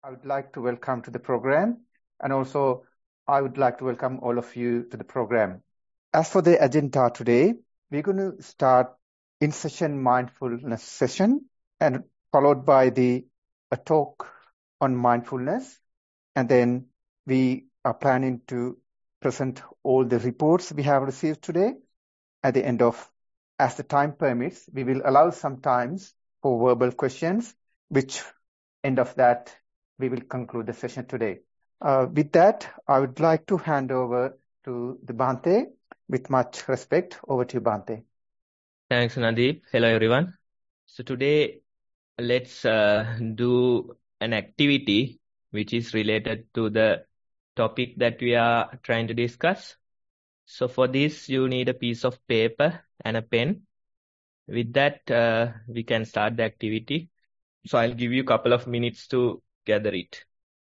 I would like to welcome to the program, and also I would like to welcome all of you to the program. As for the agenda today, we're going to start in session mindfulness session and followed by a talk on mindfulness, and then we are planning to present all the reports we have received today. At the end of, as the time permits, we will allow some times for verbal questions, which end of that we will conclude the session today. With that, I would like to hand over to the Bhante with much respect. Over to you, Bhante. Thanks, Nadeep. Hello, everyone. So today, let's do an activity which is related to the topic that we are trying to discuss. So for this, you need a piece of paper and a pen. With that, we can start the activity. So I'll give you a couple of minutes to gather it.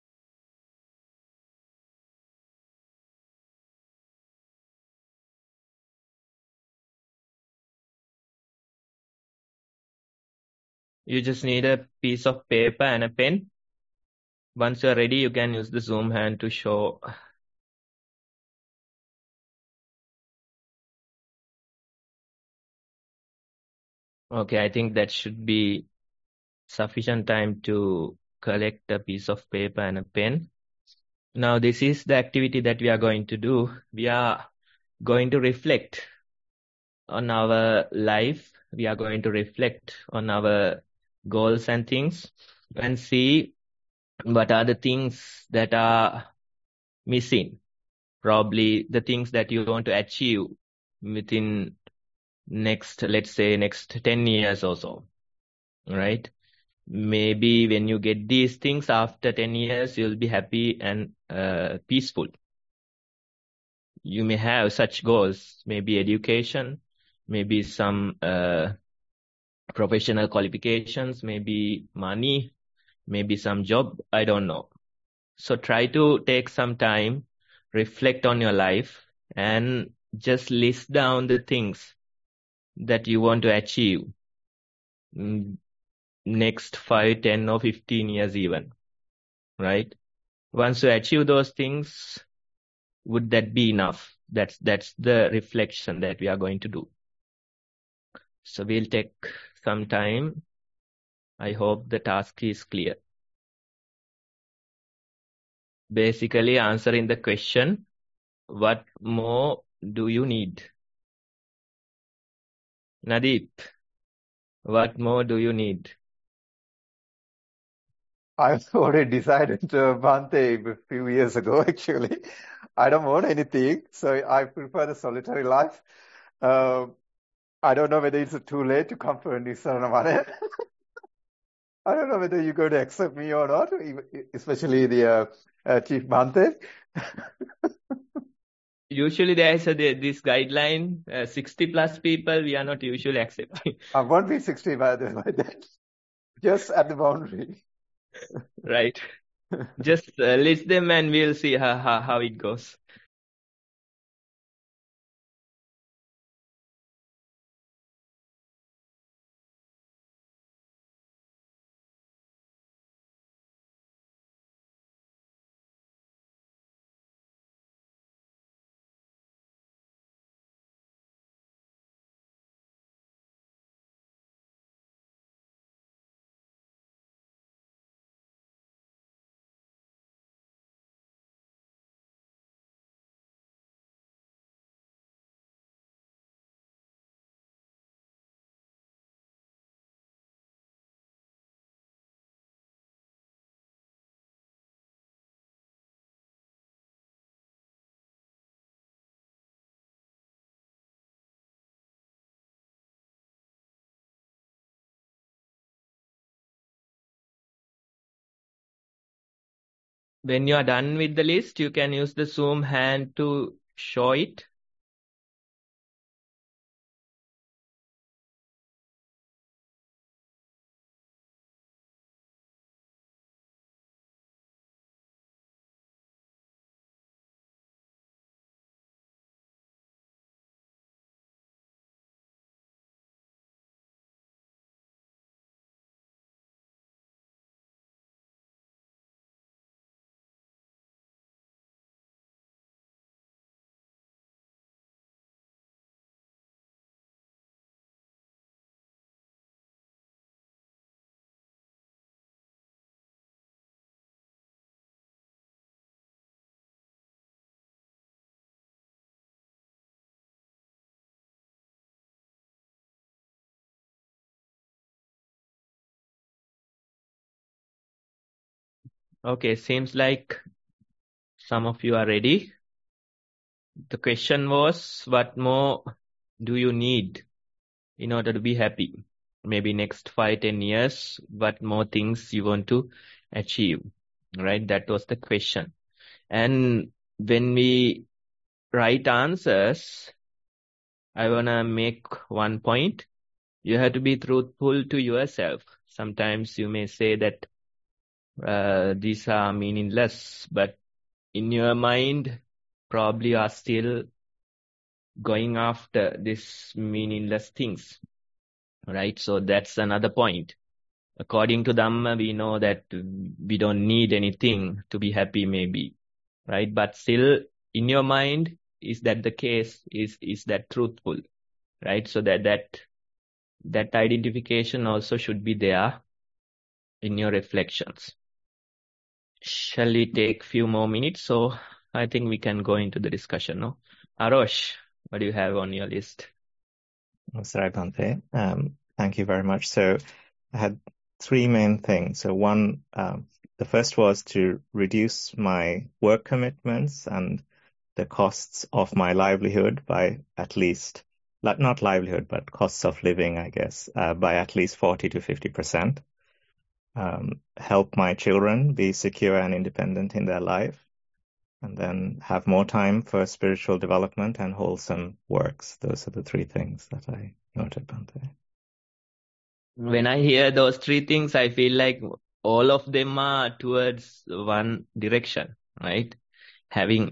You just need a piece of paper and a pen. Once you're ready, you can use the zoom hand to show. Okay, I think that should be sufficient time to collect a piece of paper and a pen. Now, this is the activity that we are going to do. We are going to reflect on our life. We are going to reflect on our goals and things and see what are the things that are missing. Probably the things that you want to achieve within let's say next 10 years or so, right? Maybe when you get these things after 10 years, you'll be happy and peaceful. You may have such goals, maybe education, maybe some professional qualifications, maybe money, maybe some job, I don't know. So try to take some time, reflect on your life, and just list down the things that you want to achieve next 5, 10, or 15 years even, right? Once you achieve those things, would that be enough? That's the reflection that we are going to do. So we'll take some time. I hope the task is clear. Basically answering the question, what more do you need? Nadeep, what more do you need? I've already decided, Bhante, a few years ago, actually. I don't want anything, so I prefer the solitary life. I don't know whether it's too late to come for a Nisarana. I don't know whether you're going to accept me or not, especially the Chief Bhante. Usually there is this guideline, 60 plus people, we are not usually accepting. I won't be 60 by then. Just at the boundary. Right. Just list them and we'll see how it goes. When you are done with the list, you can use the zoom hand to show it. Okay, seems like some of you are ready. The question was, what more do you need in order to be happy? Maybe next 5, 10 years, what more things you want to achieve, right? That was the question. And when we write answers, I want to make one point. You have to be truthful to yourself. Sometimes you may say that these are meaningless, but in your mind, probably are still going after these meaningless things, right? So that's another point. According to Dhamma, we know that we don't need anything to be happy, maybe, right? But still, in your mind, is that the case? Is that truthful, right? So that identification also should be there in your reflections. Shall we take few more minutes? So I think we can go into the discussion, no? Arosh, what do you have on your list? That's right, Bhante. Thank you very much. So I had three main things. So one, the first was to reduce my work commitments and the costs of my livelihood by at least, not livelihood, but costs of living, I guess, by at least 40 to 50%. Help my children be secure and independent in their life, and then have more time for spiritual development and wholesome works. Those are the three things that I noted, Bhante. When I hear those three things, I feel like all of them are towards one direction, right? Having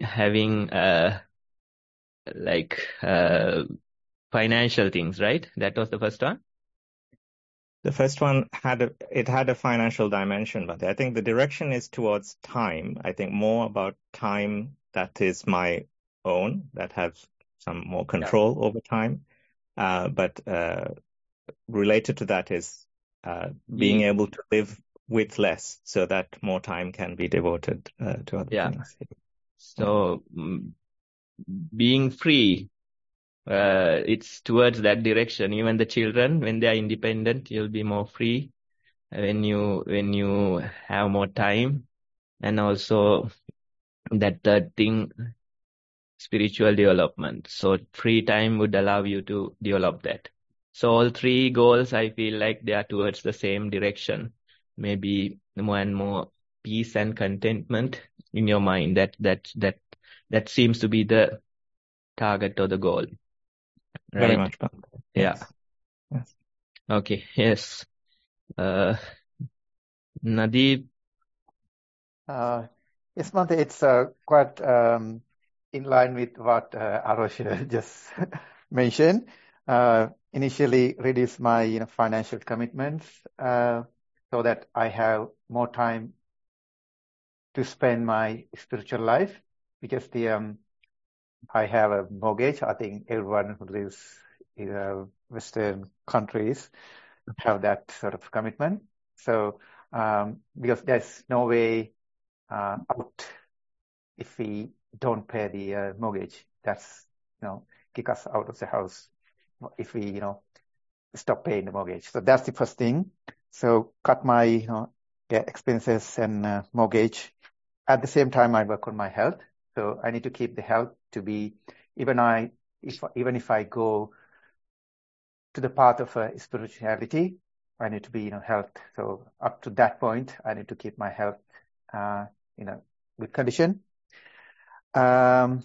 financial things, right? That was the first one. The first one had a financial dimension, but I think the direction is towards time. I think more about time that is my own, that has some more control over time. But related to that is being able to live with less, so that more time can be devoted to other things. So being free, it's towards that direction. Even the children, when they are independent, you'll be more free when you have more time. And also that third thing, spiritual development. So free time would allow you to develop that. So all three goals, I feel like they are towards the same direction. Maybe more and more peace and contentment in your mind. That seems to be the target or the goal. Right? Very much. Yes. Yeah. Yes. Okay. Yes. Nadeep. Yes, Bhante, it's quite in line with what Arosh just mentioned. Initially, reduce my financial commitments so that I have more time to spend my spiritual life, because I have a mortgage. I think everyone who lives in Western countries have that sort of commitment. So because there's no way out if we don't pay the mortgage. That's kick us out of the house if we stop paying the mortgage. So that's the first thing. So cut my expenses and mortgage. At the same time, I work on my health. So I need to keep the health to be, even if I go to the path of spirituality, I need to be health. So up to that point, I need to keep my health good condition. And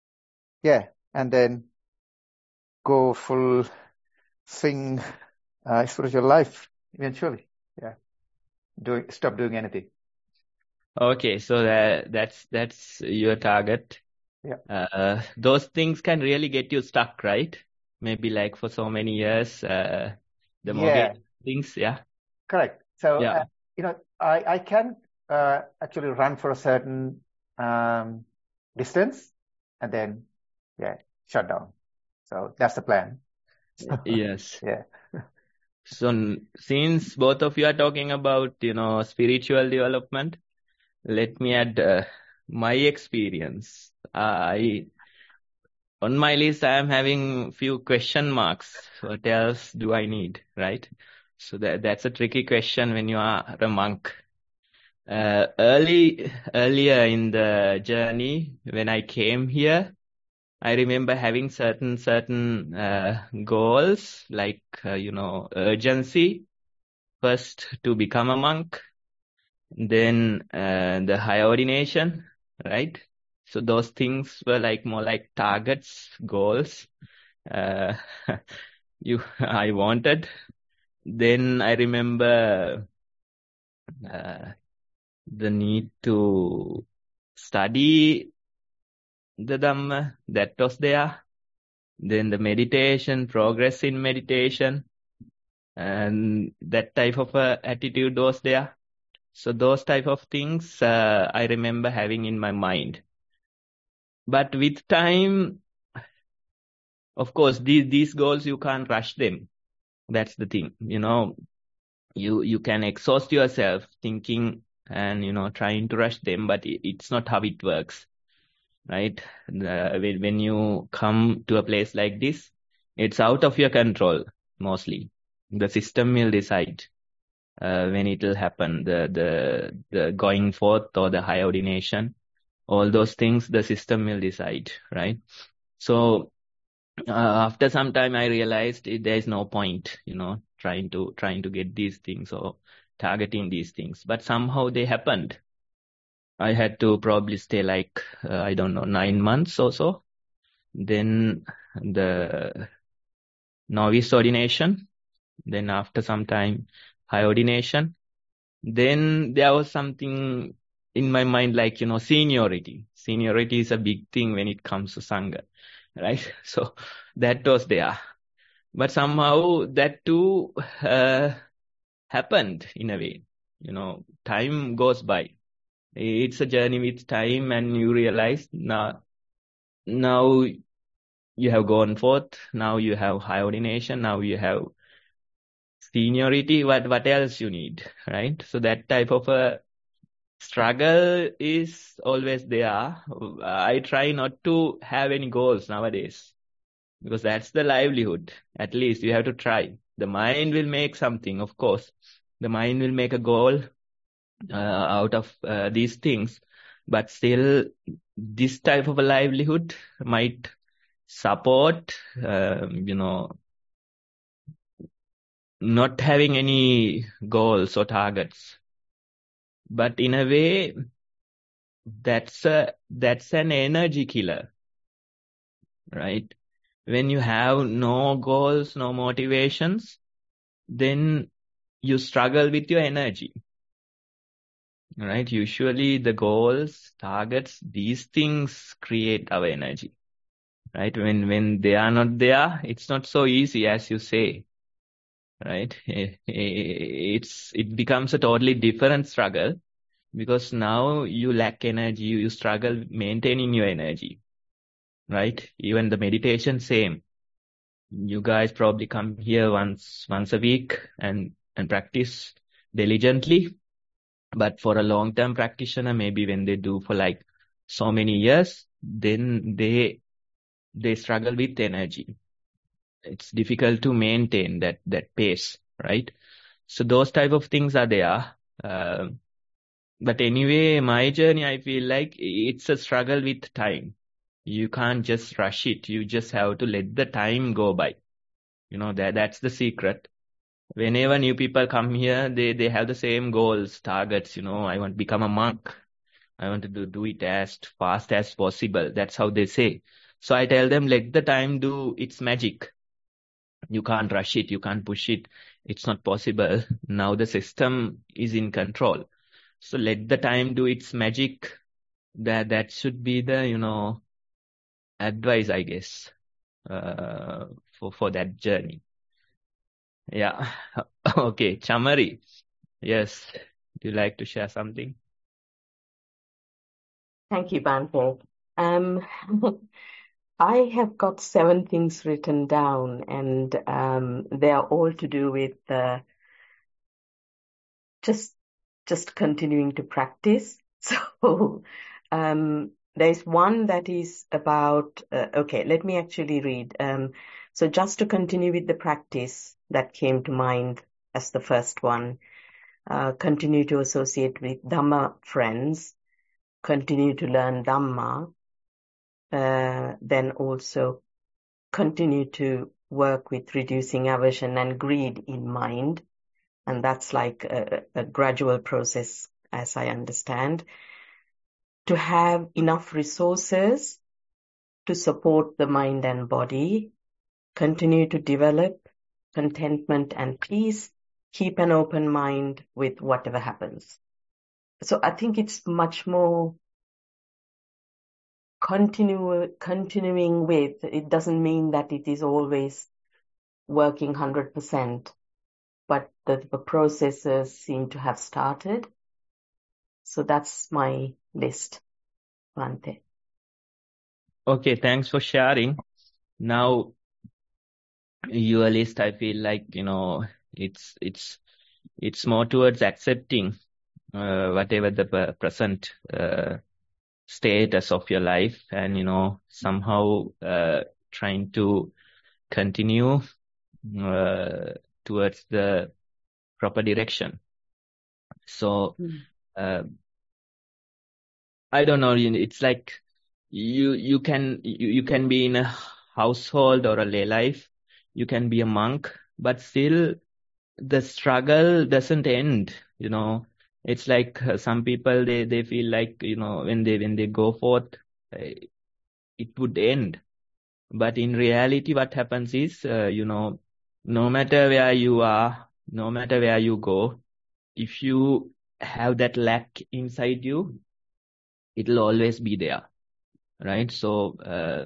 then go full swing spiritual life eventually. Stop doing anything. Okay, so that's your target. Yeah. Those things can really get you stuck, right? Maybe like for so many years, the mortgage things. Yeah. Correct. So I can actually run for a certain distance and then shut down. So that's the plan. Yes. Yeah. So since both of you are talking about spiritual development, let me add my experience. On my list, I am having few question marks. What else do I need, right? So that's a tricky question when you are a monk. Earlier in the journey, when I came here, I remember having certain goals, like urgency. First, to become a monk, then the higher ordination, right? So those things were like more like targets, goals. Uh, I wanted. Then I remember the need to study the Dhamma, that was there. Then the meditation, progress in meditation, and that type of attitude was there. So those type of things I remember having in my mind. But with time, of course, these goals, you can't rush them. That's the thing. You can exhaust yourself thinking and trying to rush them, but it's not how it works, right? When you come to a place like this, it's out of your control mostly. The system will decide when it will happen. The going forth or the high ordination, all those things, the system will decide, right? So after some time, I realized there is no point, trying to get these things or targeting these things. But somehow they happened. I had to probably stay like, I don't know, 9 months or so. Then the novice ordination. Then after some time, high ordination. Then there was something in my mind like, seniority. Seniority is a big thing when it comes to Sangha, right? So that was there. But somehow that too happened in a way. Time goes by. It's a journey with time, and you realize now you have gone forth. Now you have high ordination. Now you have seniority. What else you need, right? So that type of a struggle is always there. I try not to have any goals nowadays, because that's the livelihood. At least you have to try. The mind will make something, of course. The mind will make a goal out of these things. But still, this type of a livelihood might support, not having any goals or targets. But in a way, that's an energy killer, right? When you have no goals, no motivations, then you struggle with your energy, right? Usually the goals, targets, these things create our energy, right? When they are not there, it's not so easy as you say, right? It becomes a totally different struggle, because now you lack energy, you struggle maintaining your energy, right? Even the meditation, same. You guys probably come here once a week and practice diligently. But for a long-term practitioner, maybe when they do for like so many years, then they struggle with energy. It's difficult to maintain that pace, right? So those type of things are there. But anyway, my journey, I feel like it's a struggle with time. You can't just rush it. You just have to let the time go by. That's the secret. Whenever new people come here, they have the same goals, targets. I want to become a monk. I want to do it as fast as possible. That's how they say. So I tell them, let the time do its magic. You can't rush it. You can't push it. It's not possible. Now the system is in control. So let the time do its magic. That should be the, advice, I guess, for that journey. Yeah. Okay. Chamari. Yes. Do you like to share something? Thank you, Bante. I have got 7 things written down, and they are all to do with just continuing to practice. So there's one that is about, okay, let me actually read. So just to continue with the practice, that came to mind as the first one. continue to associate with Dhamma friends, continue to learn Dhamma, then also continue to work with reducing aversion and greed in mind. And that's like a gradual process, as I understand. To have enough resources to support the mind and body, continue to develop contentment and peace, keep an open mind with whatever happens. So I think it's much more continuing with. It doesn't mean that it is always working 100%, but the processes seem to have started. So that's my list, Bhante. Okay, thanks for sharing. Now, your list, I feel like, it's more towards accepting whatever the present status of your life, and somehow trying to continue towards the proper direction. So I don't know, it's like you can be in a household or a lay life, you can be a monk, but still the struggle doesn't end. It's like some people, they feel like, when they go forth, it would end. But in reality, what happens is, no matter where you are, no matter where you go, if you have that lack inside you, it'll always be there, right? So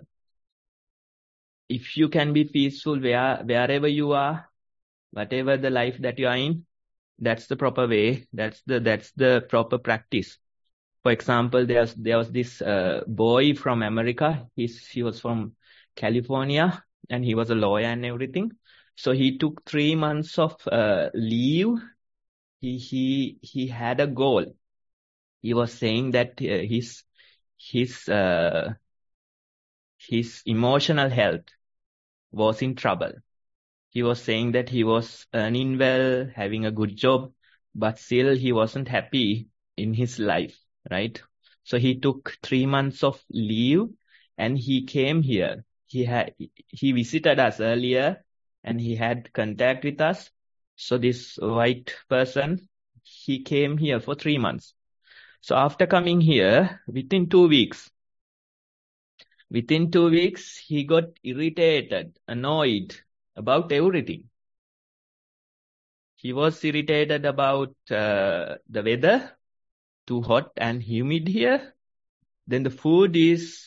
if you can be peaceful wherever you are, whatever the life that you are in, that's the proper way. That's the proper practice. For example, there was this boy from America. He was from California, and he was a lawyer and everything. So he took 3 months of leave. He had a goal. He was saying that his emotional health was in trouble. He was saying that he was earning well, having a good job, but still he wasn't happy in his life, right? So he took 3 months of leave and he came here. He visited us earlier and he had contact with us. So this white person, he came here for 3 months. So after coming here, within 2 weeks, he got irritated, annoyed about everything. He was irritated about the weather, too hot and humid here. Then the food is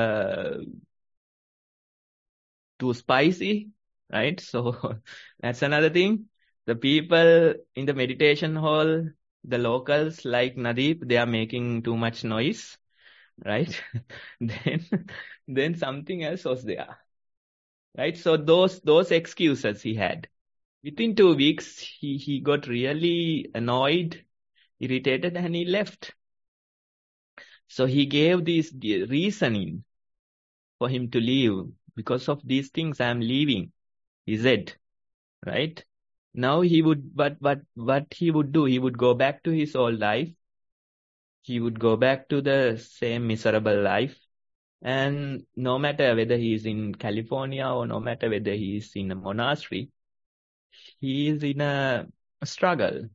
too spicy, right? So that's another thing. The people in the meditation hall, the locals like Nadeep, they are making too much noise, right? Then something else was there, right? So those excuses he had. Within 2 weeks, he got really annoyed, irritated, and he left. So he gave this reasoning for him to leave. Because of these things, I am leaving, he said, right? Now he would, what he would do, he would go back to his old life. He would go back to the same miserable life. And no matter whether he is in California or no matter whether he is in a monastery, he is in a struggle.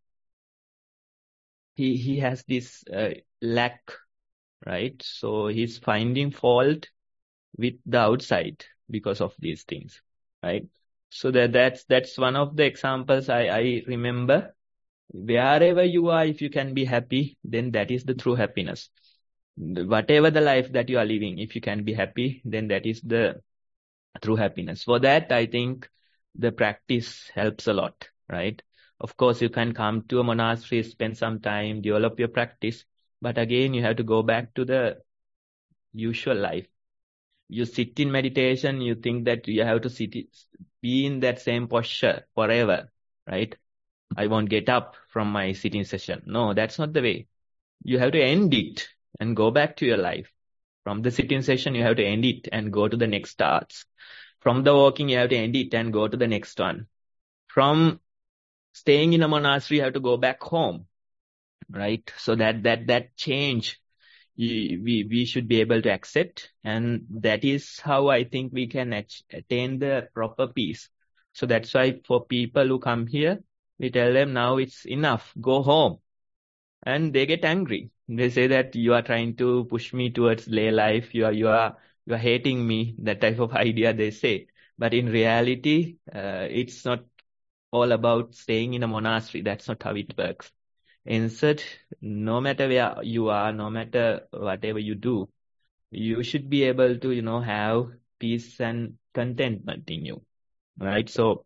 He has this lack, right? So he's finding fault with the outside because of these things, right? So that's one of the examples I remember. Wherever you are, if you can be happy, then that is the true happiness. Whatever the life that you are living, if you can be happy, then that is the true happiness. For that, I think the practice helps a lot, right? Of course, you can come to a monastery, spend some time, develop your practice. But again, you have to go back to the usual life. You sit in meditation, you think that you have to be in that same posture forever, right? I won't get up from my sitting session. No, that's not the way. You have to end it and go back to your life. From the sitting session, you have to end it and go to the next task. From the walking, you have to end it and go to the next one. From staying in a monastery, you have to go back home, right? So that change, we should be able to accept, and that is how I think we can attain the proper peace. So that's why for people who come here, we tell them now it's enough, go home. And they get angry. They say that you are trying to push me towards lay life. You are hating me. That type of idea they say. But in reality, it's not all about staying in a monastery. That's not how it works. Instead, no matter where you are, no matter whatever you do, you should be able to, have peace and contentment in you, right? So,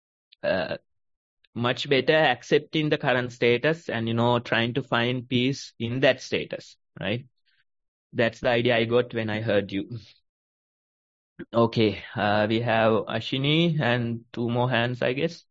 much better accepting the current status and, trying to find peace in that status, right? That's the idea I got when I heard you. Okay, we have Ashini and 2 more hands, I guess.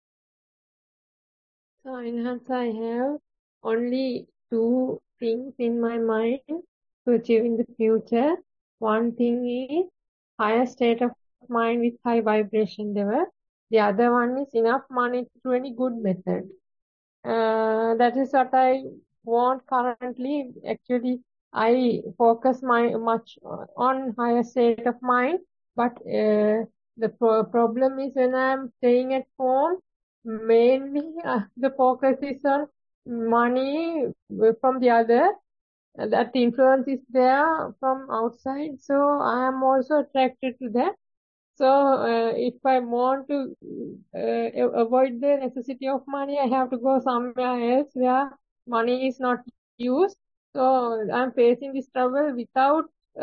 So, enhance, I have only 2 things in my mind to achieve in the future. One thing is higher state of mind with high vibration level. The other one is enough money to do any good method. That is what I want currently. Actually, I focus much on higher state of mind, but the problem is when I'm staying at home, mainly the focus is on money from the other. That influence is there from outside, so I am also attracted to that. So, if I want to avoid the necessity of money, I have to go somewhere else where money is not used. So, I'm facing this trouble without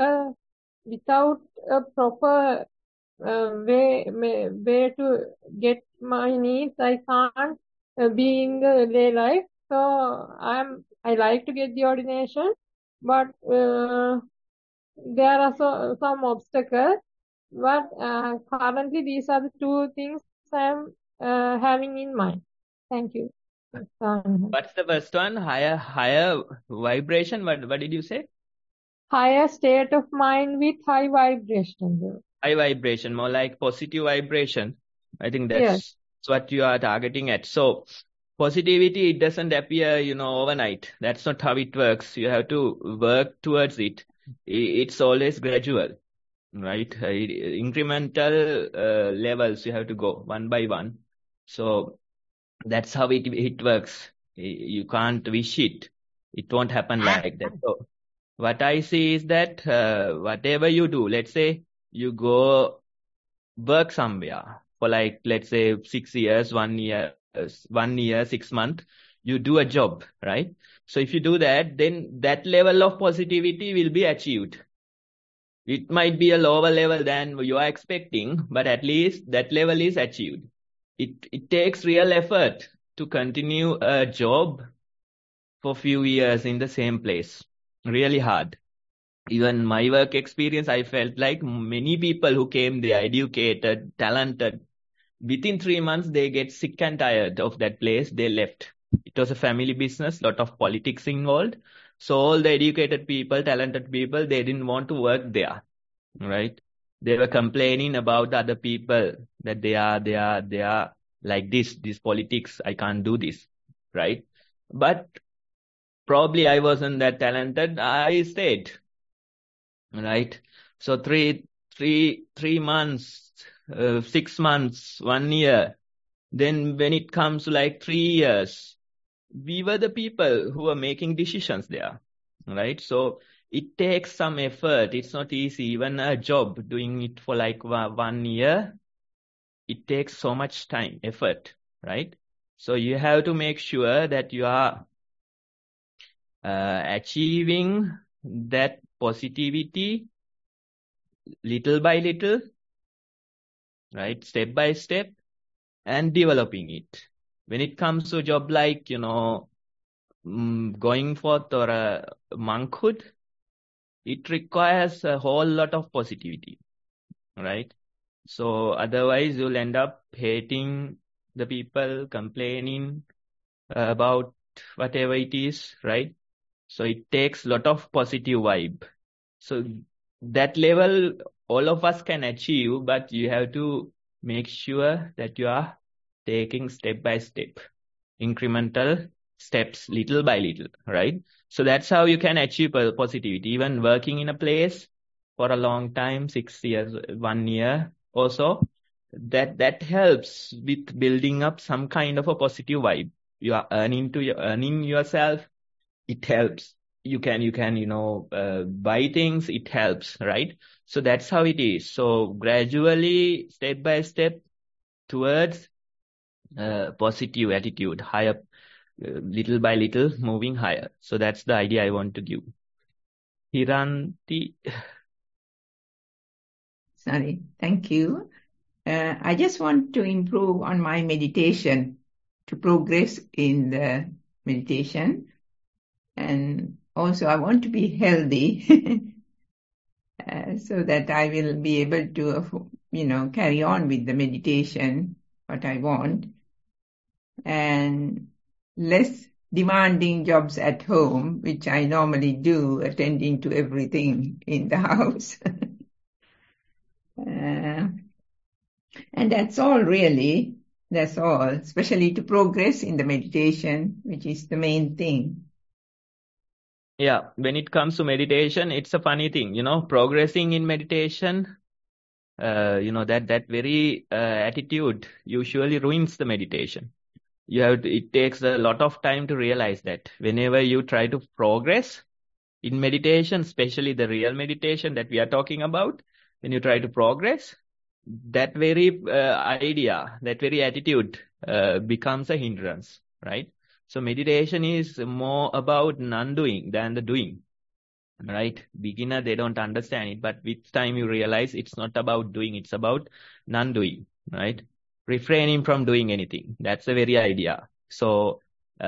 a proper way to get my needs. I can't be in the lay life. So, I like to get the ordination, but there are some obstacles. But currently, these are the 2 things I'm having in mind. Thank you. What's the first one? Higher vibration. What did you say? Higher state of mind with high vibration. High vibration, more like positive vibration. I think that's Yes. what you are targeting at. So positivity, it doesn't appear, overnight. That's not how it works. You have to work towards it. It's always gradual, right? Incremental levels you have to go one by one. So that's how it works. You can't wish it. It won't happen like that. So what I see is that whatever you do, let's say you go work somewhere for like, let's say 6 years, 1 year, 6 months, you do a job, right? So if you do that, then that level of positivity will be achieved. It might be a lower level than you are expecting, but at least that level is achieved. It takes real effort to continue a job for few years in the same place. Really hard. Even my work experience, I felt like many people who came there, educated, talented, within 3 months, they get sick and tired of that place. They left. It was a family business, lot of politics involved. So all the educated people, talented people, they didn't want to work there, right? They were complaining about other people that they are like this politics. I can't do this, right? But probably I wasn't that talented. I stayed, right? So three months, 6 months, 1 year. Then when it comes to like 3 years, we were the people who were making decisions there, right? So it takes some effort. It's not easy. Even a job, doing it for like 1 year, it takes so much time, effort, right? So you have to make sure that you are achieving that positivity little by little, right? Step by step, and developing it. When it comes to a job like, going forth or a monkhood, it requires a whole lot of positivity, right? So otherwise you'll end up hating the people, complaining about whatever it is, right? So it takes a lot of positive vibe. So that level all of us can achieve, but you have to make sure that you are taking step by step, incremental steps, little by little, right? So that's how you can achieve positivity. Even working in a place for a long time, 6 years, 1 year or so, that helps with building up some kind of a positive vibe. You are earning yourself. It helps. You can buy things. It helps, right? So that's how it is. So gradually, step by step, towards positive attitude, higher, little by little, moving higher. So that's the idea I want to give. Hiranti. Sorry, thank you. I just want to improve on my meditation, to progress in the meditation. And also I want to be healthy so that I will be able to, carry on with the meditation, what I want. And less demanding jobs at home, which I normally do, attending to everything in the house. And that's all really. That's all, especially to progress in the meditation, which is the main thing. Yeah, when it comes to meditation, it's a funny thing, progressing in meditation, that very attitude usually ruins the meditation. It takes a lot of time to realize that whenever you try to progress in meditation, especially the real meditation that we are talking about, when you try to progress, that very idea, that very attitude becomes a hindrance, right? So meditation is more about non-doing than the doing, right? Beginner, they don't understand it, but with time you realize it's not about doing, it's about non-doing, right? Refraining from doing anything. That's the very idea. So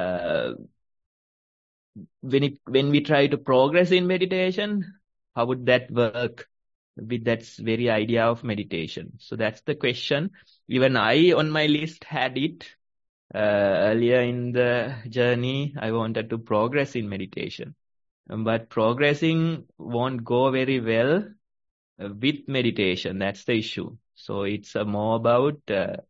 when we try to progress in meditation, how would that work with that very idea of meditation? So that's the question. Even I, on my list, had it earlier in the journey. I wanted to progress in meditation, but progressing won't go very well with meditation. That's the issue. So it's more about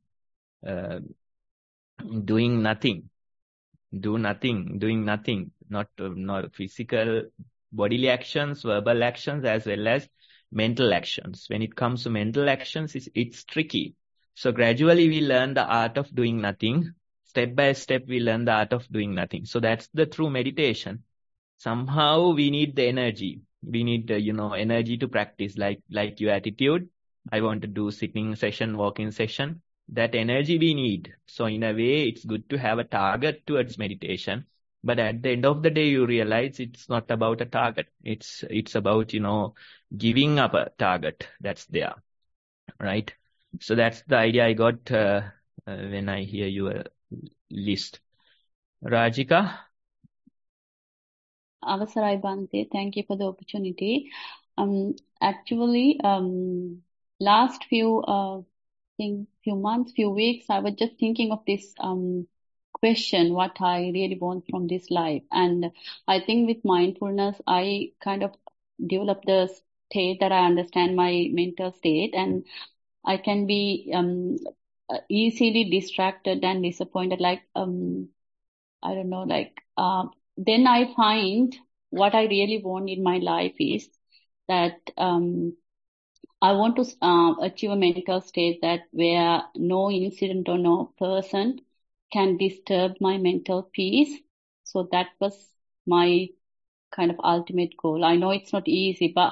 doing nothing. Doing nothing, not physical bodily actions, verbal actions, as well as mental actions. When it comes to mental actions, it's tricky. So gradually we learn the art of doing nothing. Step by step, we learn the art of doing nothing. So that's the true meditation. Somehow we need the energy. We need energy to practice, like your attitude. I want to do sitting session, walking session. That energy we need. So in a way, it's good to have a target towards meditation. But at the end of the day, you realize it's not about a target. It's about, giving up a target that's there, right? So that's the idea I got when I hear your list. Rajika? Avasarai Bhante, thank you for the opportunity. Actually, last few months, few weeks, I was just thinking of this question, what I really want from this life. And I think with mindfulness, I kind of develop the state that I understand my mental state, and I can be easily distracted and disappointed, I don't know, then I find what I really want in my life is that I want to achieve a mental state that where no incident or no person can disturb my mental peace. So that was my kind of ultimate goal. I know it's not easy, but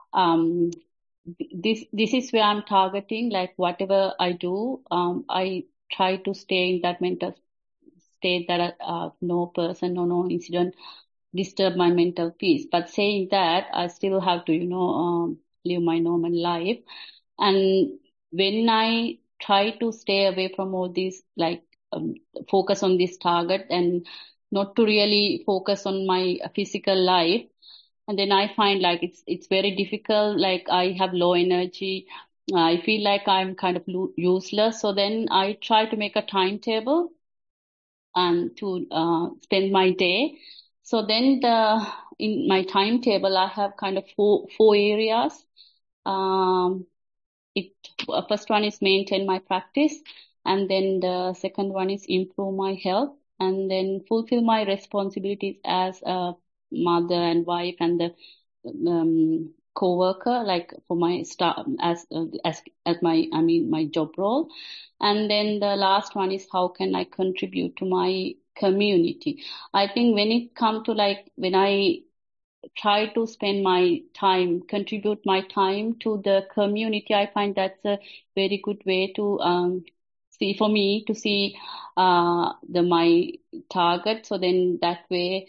this is where I'm targeting. Like whatever I do, I try to stay in that mental state that no person or no incident disturb my mental peace. But saying that, I still have to, live my normal life. And when I try to stay away from all these, focus on this target and not to really focus on my physical life, and then I find it's very difficult. Like I have low energy. I feel like I'm kind of useless. So then I try to make a timetable and to spend my day. So then in my timetable, I have kind of four areas. First one is maintain my practice. And then the second one is improve my health, and then fulfill my responsibilities as a mother and wife and the co-worker, like for my as my job role. And then the last one is how can I contribute to my community. I think when it comes to like when I try to spend my time, contribute my time to the community, I find that's a very good way to see for me to see my target. So then that way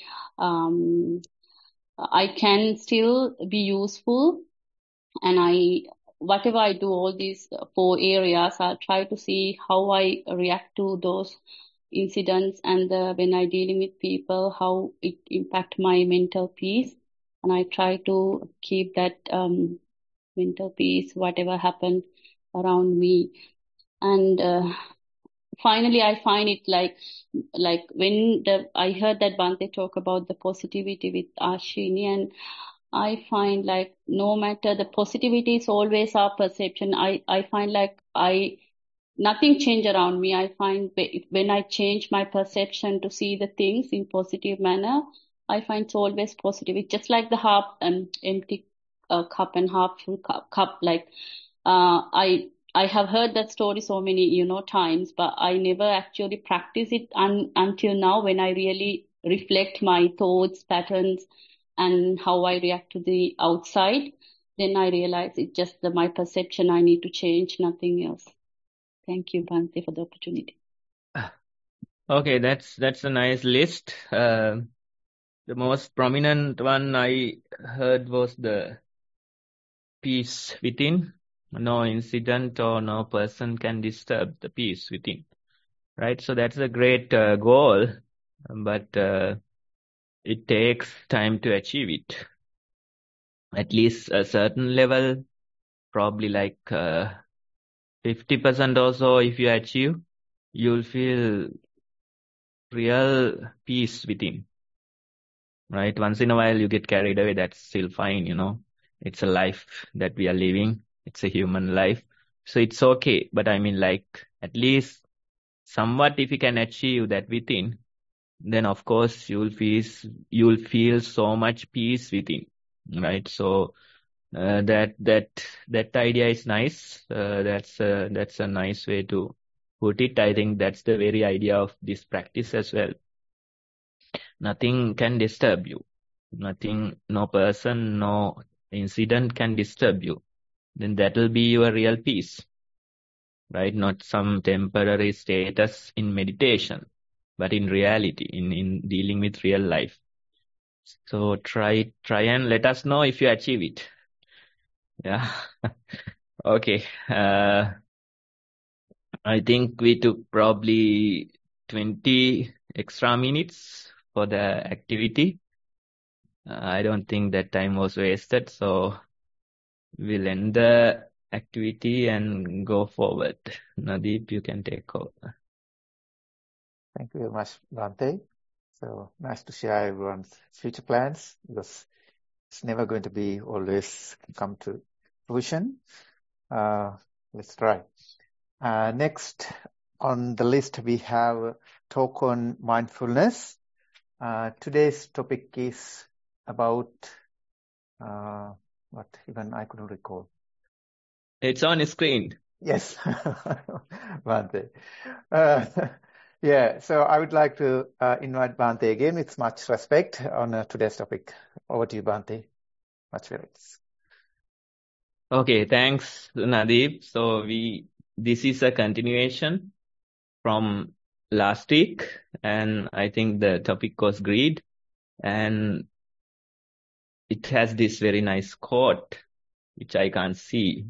I can still be useful, and whatever I do, all these 4 areas, I'll try to see how I react to those incidents, and when I dealing with people, how it impact my mental peace. And I try to keep that mental peace, whatever happened around me. And finally, I find it like when I heard that Bhante talk about the positivity with Ashini, and I find like no matter the positivity is always our perception. I find like nothing change around me. I find when I change my perception to see the things in positive manner, I find it's always positive. It's just like the half empty cup and half full cup. Like I have heard that story so many times, but I never actually practice it until now, when I really reflect my thoughts, patterns, and how I react to the outside. Then I realize it's just my perception I need to change, nothing else. Thank you, Bhante, for the opportunity. Okay, that's a nice list. The most prominent one I heard was the peace within. No incident or no person can disturb the peace within. Right? So that's a great goal, but it takes time to achieve it. At least a certain level, probably like 50% or so, if you achieve, you'll feel real peace within. Right? Once in a while you get carried away, that's still fine, It's a life that we are living. It's a human life. So it's okay. But I mean, like, at least somewhat if you can achieve that within, then of course you'll feel so much peace within. Right? So that idea is nice. That's a nice way to put it. I think that's the very idea of this practice as well. Nothing can disturb you. Nothing, no person, no incident can disturb you. Then that will be your real peace. Right? Not some temporary status in meditation, but in reality, in dealing with real life. So try and let us know if you achieve it. Yeah. Okay. I think we took probably 20 extra minutes for the activity. I don't think that time was wasted, so we'll end the activity and go forward. Nadeep, you can take over. Thank you very much, Bhante. So nice to share everyone's future plans, because it's never going to be always come to fruition. Let's try. Next on the list, we have talk on mindfulness. Today's topic is about what even I couldn't recall. It's on screen. Yes, Bhante. Yeah, so I would like to invite Bhante again with much respect on today's topic. Over to you, Bhante. Much respect. Okay, thanks, Nadeep. So this is a continuation from last week, and I think the topic was greed, and it has this very nice quote, which I can't see.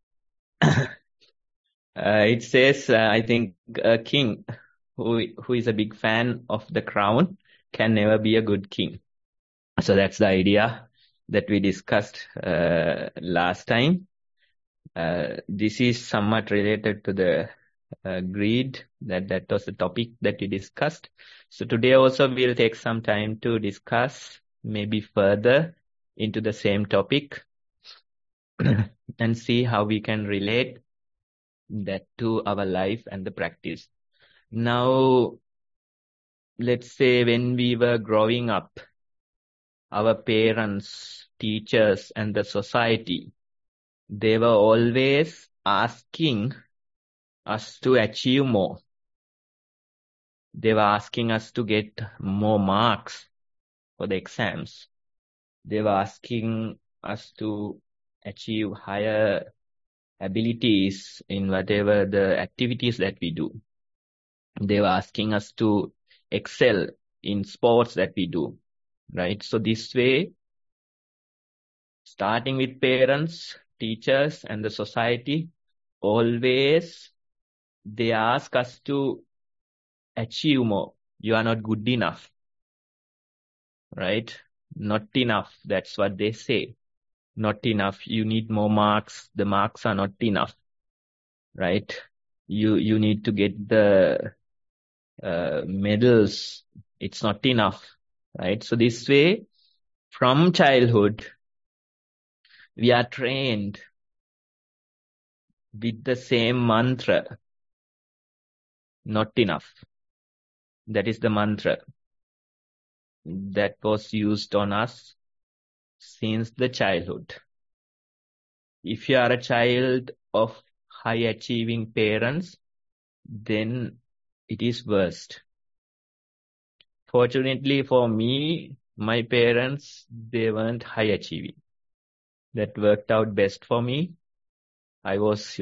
It says, I think a king who is a big fan of the crown can never be a good king. So that's the idea that we discussed last time. This is somewhat related to the greed. That was the topic that we discussed. So today also we'll take some time to discuss maybe further into the same topic and see how we can relate that to our life and the practice. Now, let's say when we were growing up, our parents, teachers, and the society, they were always asking us to achieve more. They were asking us to get more marks for the exams. They were asking us to achieve higher abilities in whatever the activities that we do. They were asking us to excel in sports that we do, right? So this way, starting with parents, teachers, and the society, always they ask us to achieve more. You are not good enough, right? Not enough. That's what they say. Not enough. You need more marks. The marks are not enough, right? You need to get the medals. It's not enough, right? So this way, from childhood, we are trained with the same mantra. Not enough. That is the mantra that was used on us since the childhood. If you are a child of high achieving parents, then it is worst. Fortunately for me, my parents, they weren't high achieving. That worked out best for me. I was,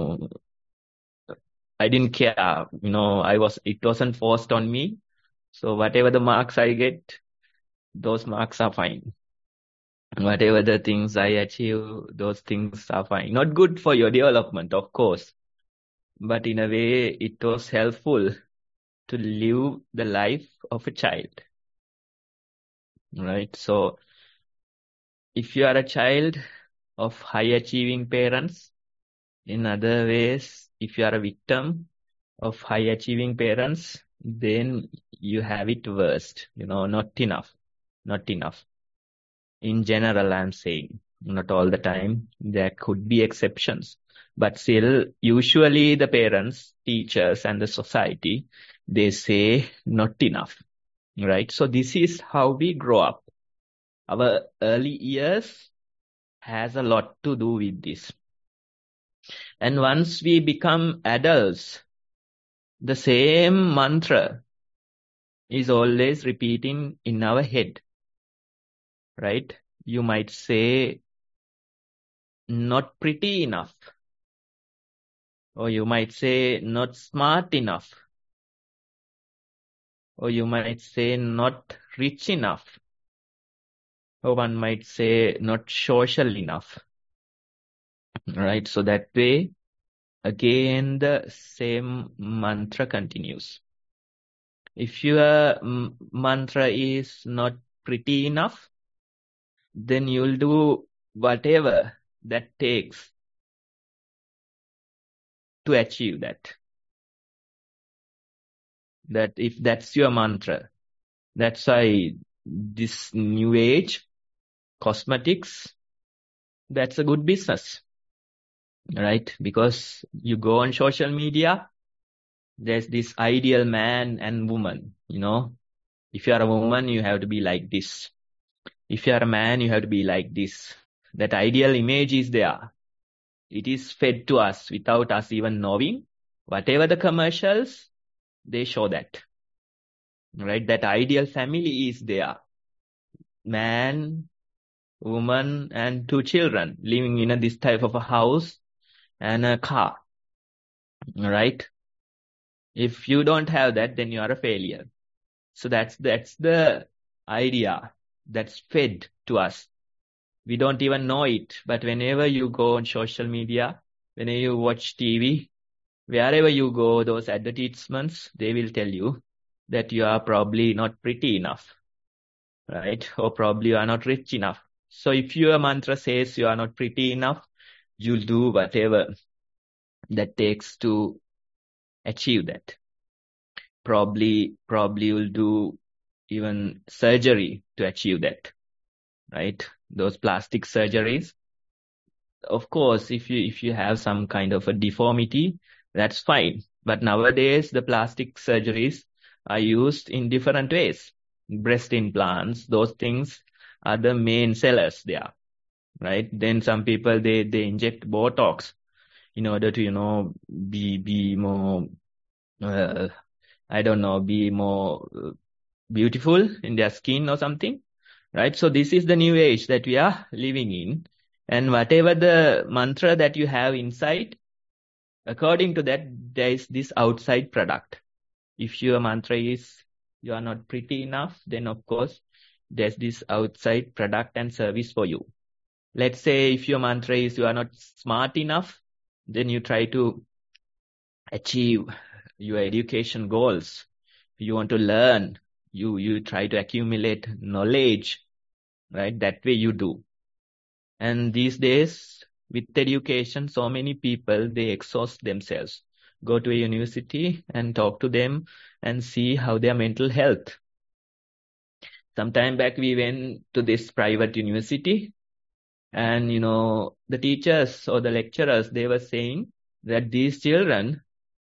I didn't care, it wasn't forced on me. So whatever the marks I get, those marks are fine. Whatever the things I achieve, those things are fine. Not good for your development, of course. But in a way, it was helpful to live the life of a child. Right? So, if you are a child of high achieving parents, in other ways, if you are a victim of high achieving parents, then you have it worst. Not enough. Not enough. In general, I'm saying, not all the time. There could be exceptions. But still, usually the parents, teachers, and the society, they say not enough. Right? So this is how we grow up. Our early years has a lot to do with this. And once we become adults, the same mantra is always repeating in our head. Right? You might say, not pretty enough. Or you might say, not smart enough. Or you might say, not rich enough. Or one might say, not social enough. Right? So that way, again, the same mantra continues. If your mantra is not pretty enough, then you'll do whatever that takes to achieve that. That if that's your mantra, that's why this new age cosmetics, that's a good business, right? Because you go on social media, there's this ideal man and woman, If you are a woman, you have to be like this. If you are a man, you have to be like this. That ideal image is there. It is fed to us without us even knowing. Whatever the commercials, they show that. Right? That ideal family is there. Man, woman, and 2 children living in this type of a house and a car. Right? If you don't have that, then you are a failure. So that's the idea that's fed to us. We don't even know it, but whenever you go on social media, whenever you watch TV, wherever you go, those advertisements, they will tell you that you are probably not pretty enough, right? Or probably you are not rich enough. So if your mantra says you are not pretty enough, you'll do whatever that takes to achieve that. Probably you'll do even surgery to achieve that, right? Those plastic surgeries, of course, if you have some kind of a deformity, that's fine. But nowadays, the plastic surgeries are used in different ways. Breast implants, those things are the main sellers there, right? Then some people, they inject Botox in order to, be more, I don't know, be more beautiful in their skin or something, right? So this is the new age that we are living in. And whatever the mantra that you have inside, according to that, there is this outside product. If your mantra is, you are not pretty enough, then of course, there's this outside product and service for you. Let's say if your mantra is, you are not smart enough, then you try to achieve your education goals. You want to learn, you try to accumulate knowledge, right? That way you do. And these days, with education, so many people, they exhaust themselves. Go to a university and talk to them and see how their mental health. Some time back, we went to this private university, and the teachers or the lecturers, they were saying that these children,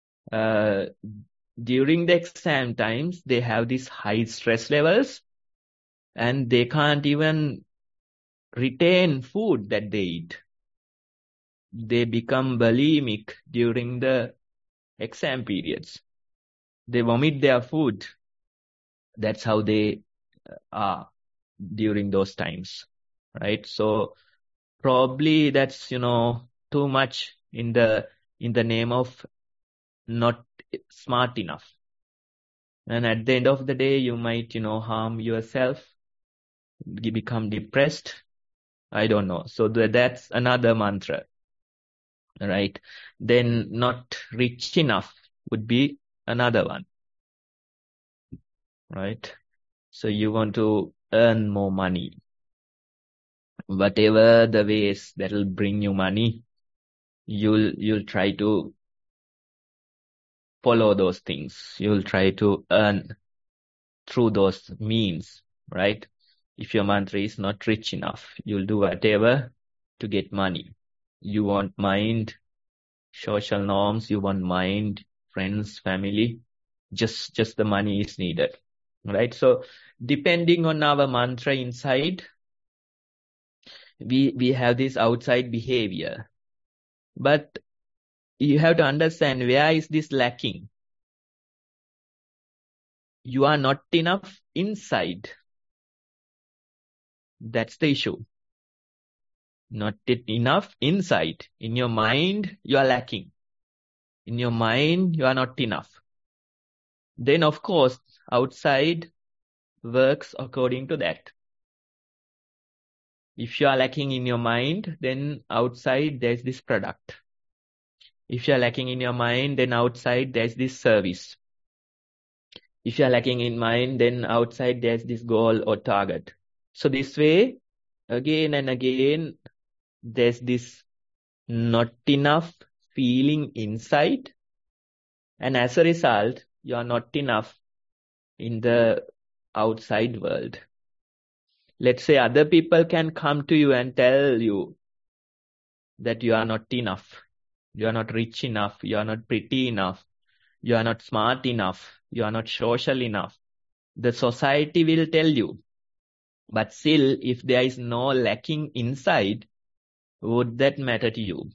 during the exam times, they have these high stress levels, and they can't even retain food that they eat. They become bulimic during the exam periods. They vomit their food. That's how they are during those times, right? So probably that's, too much in the name of not smart enough. And at the end of the day, you might, harm yourself, you become depressed. I don't know. So that's another mantra, right? Then not rich enough would be another one, right? So you want to earn more money. Whatever the ways that will bring you money, you'll try to follow those things. You'll try to earn through those means, right? If your mantra is not rich enough, you'll do whatever to get money. You want mind, social norms, you want mind, friends, family, just the money is needed, right? So depending on our mantra inside, we have this outside behavior. But you have to understand, where is this lacking? You are not enough inside. That's the issue. Not enough inside. In your mind, you are lacking. In your mind, you are not enough. Then, of course, outside works according to that. If you are lacking in your mind, then outside there's this product. If you are lacking in your mind, then outside there's this service. If you are lacking in mind, then outside there's this goal or target. So this way, again and again, there's this not enough feeling inside. And as a result, you are not enough in the outside world. Let's say other people can come to you and tell you that you are not enough. You are not rich enough. You are not pretty enough. You are not smart enough. You are not social enough. The society will tell you. But still, if there is no lacking inside, would that matter to you?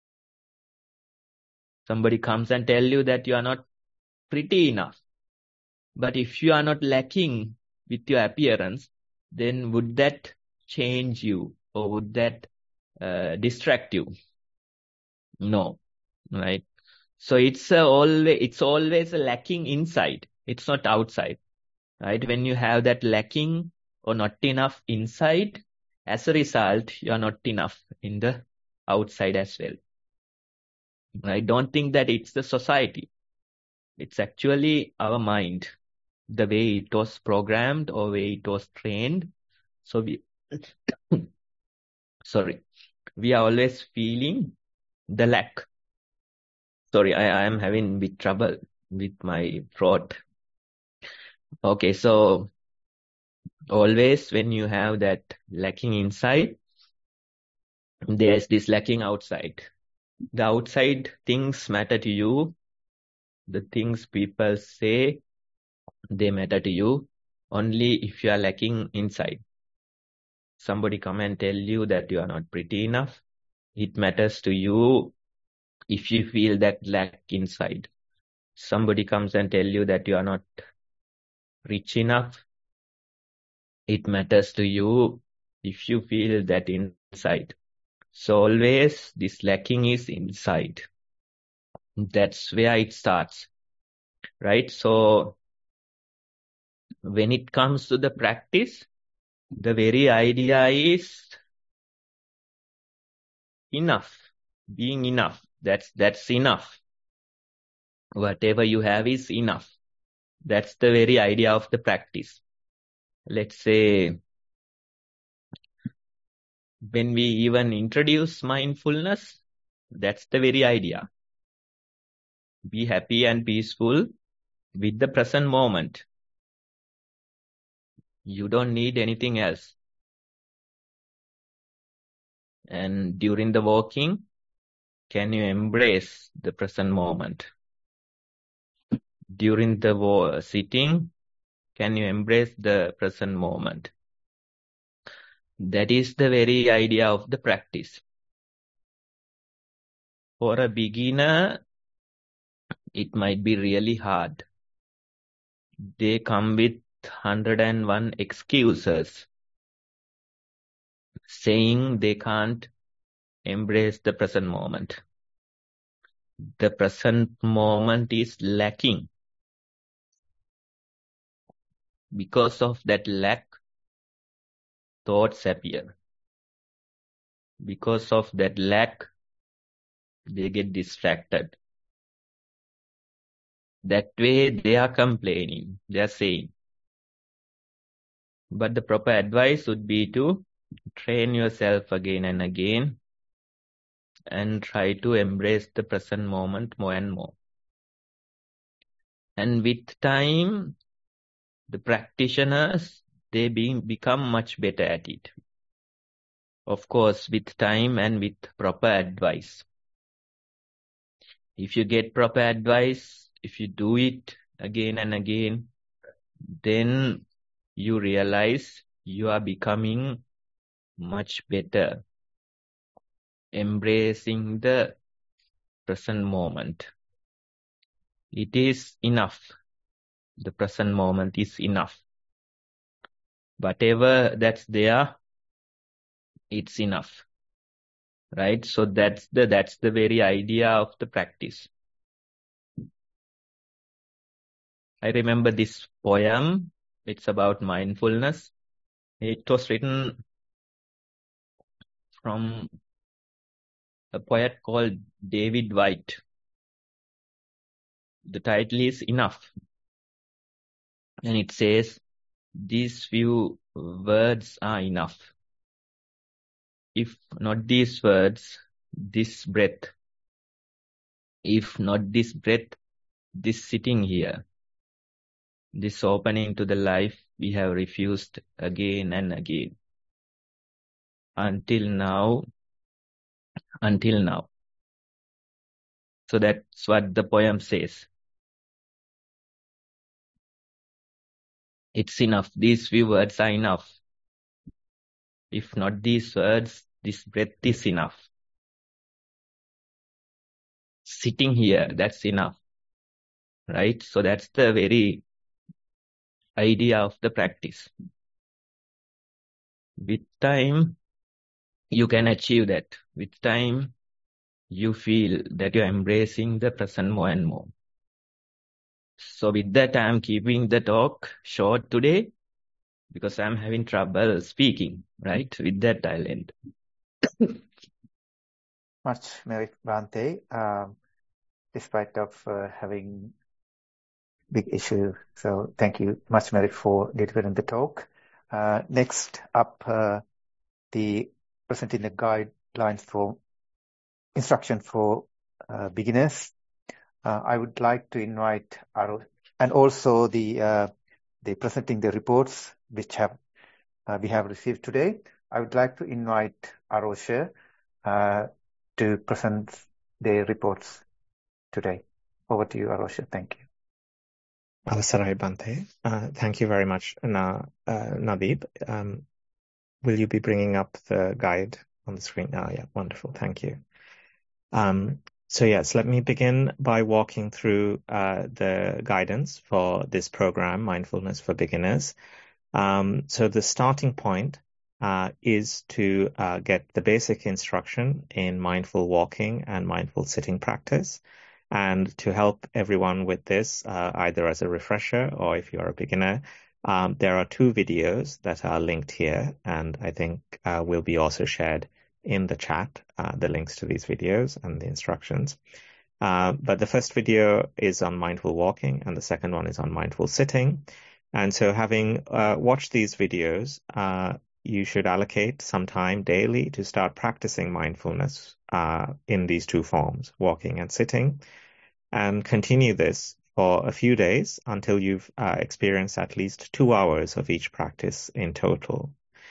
Somebody comes and tell you that you are not pretty enough. But if you are not lacking with your appearance, then would that change you, or would that distract you? No, right? So it's always a lacking inside. It's not outside, right? When you have that lacking or not enough inside, as a result, you are not enough in the outside as well. I don't think that it's the society. It's actually our mind, the way it was programmed or way it was trained. So we are always feeling the lack. Sorry, I am having big trouble with my throat. Okay, so always when you have that lacking inside, there's this lacking outside. The outside things matter to you. The things people say, they matter to you only if you are lacking inside. Somebody come and tell you that you are not pretty enough. It matters to you if you feel that lack inside. Somebody comes and tell you that you are not rich enough. It matters to you if you feel that inside. So always this lacking is inside. That's where it starts, right? So when it comes to the practice, the very idea is enough, being enough. That's enough. Whatever you have is enough. That's the very idea of the practice. Let's say when we even introduce mindfulness, that's the very idea. Be happy and peaceful with the present moment. You don't need anything else. And during the walking, can you embrace the present moment? During the sitting, can you embrace the present moment? That is the very idea of the practice. For a beginner, it might be really hard. They come with 101 excuses, saying they can't embrace the present moment. The present moment is lacking. Because of that lack, thoughts appear. Because of that lack, they get distracted. That way they are complaining, they are saying. But the proper advice would be to train yourself again and again and try to embrace the present moment more and more. And with time, the practitioners, they become much better at it. Of course, with time and with proper advice. If you get proper advice, if you do it again and again, then you realize you are becoming much better, embracing the present moment. It is enough. The present moment is enough. Whatever that's there, it's enough. Right? So that's the very idea of the practice. I remember this poem. It's about mindfulness. It was written from a poet called David Whyte. The title is Enough. And it says, these few words are enough. If not these words, this breath. If not this breath, this sitting here. This opening to the life we have refused again and again. Until now. So that's what the poem says. It's enough. These few words are enough. If not these words, this breath is enough. Sitting here, that's enough. Right? So that's the very idea of the practice. With time, you can achieve that. With time, you feel that you're embracing the present more and more. So with that, I'm keeping the talk short today because I'm having trouble speaking, right? With that, I'll end. Much merit, Bhante. Despite of having big issue. So thank you, much merit for delivering the talk. Next up, the presenting the guidelines for instruction for beginners. I would like to invite Aro, and also the presenting the reports which we have received today. I would like to invite Arosha to present their reports today. Over to you, Arosha. Thank you. Avasarai Bhante. Thank you very much, Nadeep. Will you be bringing up the guide on the screen? Oh, yeah, wonderful. Thank you. So yes, let me begin by walking through the guidance for this program, Mindfulness for Beginners. So the starting point is to get the basic instruction in mindful walking and mindful sitting practice. And to help everyone with this, either as a refresher or if you're a beginner, there are 2 videos that are linked here, and I think will be also shared in the chat, the links to these videos and the instructions. But the first video is on mindful walking and the second one is on mindful sitting. And so having watched these videos, you should allocate some time daily to start practicing mindfulness in these 2 forms, walking and sitting, and continue this for a few days until you've experienced at least 2 hours of each practice in total.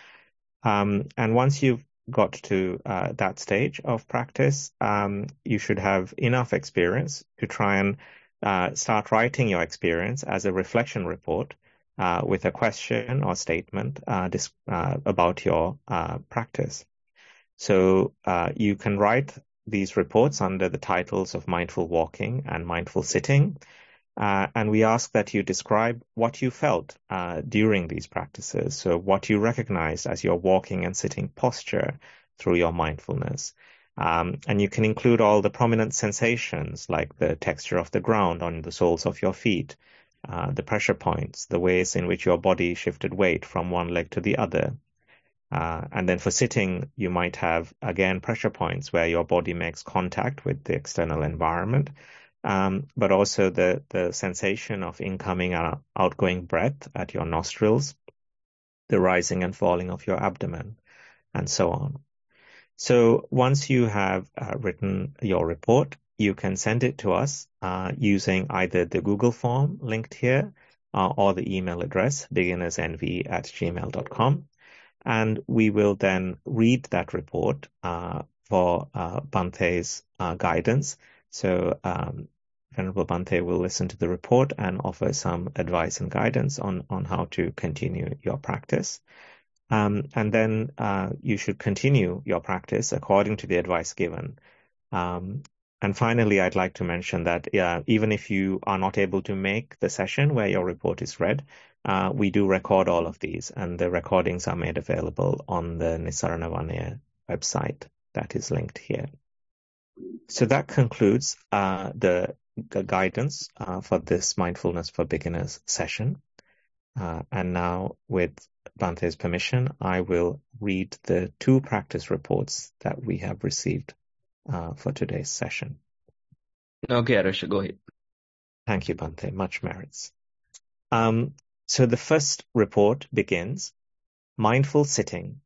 And once you've got to that stage of practice, you should have enough experience to try and start writing your experience as a reflection report with a question or statement about your practice. So you can write these reports under the titles of mindful walking and mindful sitting. And we ask that you describe what you felt during these practices. So what you recognized as your walking and sitting posture through your mindfulness. And you can include all the prominent sensations like the texture of the ground on the soles of your feet, the pressure points, the ways in which your body shifted weight from one leg to the other. And then for sitting, you might have, again, pressure points where your body makes contact with the external environment. But also the sensation of incoming and outgoing breath at your nostrils, the rising and falling of your abdomen, and so on. So once you have written your report, you can send it to us using either the Google form linked here or the email address beginnersnv@gmail.com. And we will then read that report for Bhante's guidance. So Venerable Bhante will listen to the report and offer some advice and guidance on how to continue your practice. And then you should continue your practice according to the advice given. And finally, I'd like to mention that even if you are not able to make the session where your report is read, we do record all of these, and the recordings are made available on the Nissarana Vanaya website that is linked here. So that concludes the guidance for this Mindfulness for Beginners session. And now, with Bhante's permission, I will read the 2 practice reports that we have received for today's session. Okay, Arosha, go ahead. Thank you, Bhante. Much merits. So the first report begins, mindful sitting.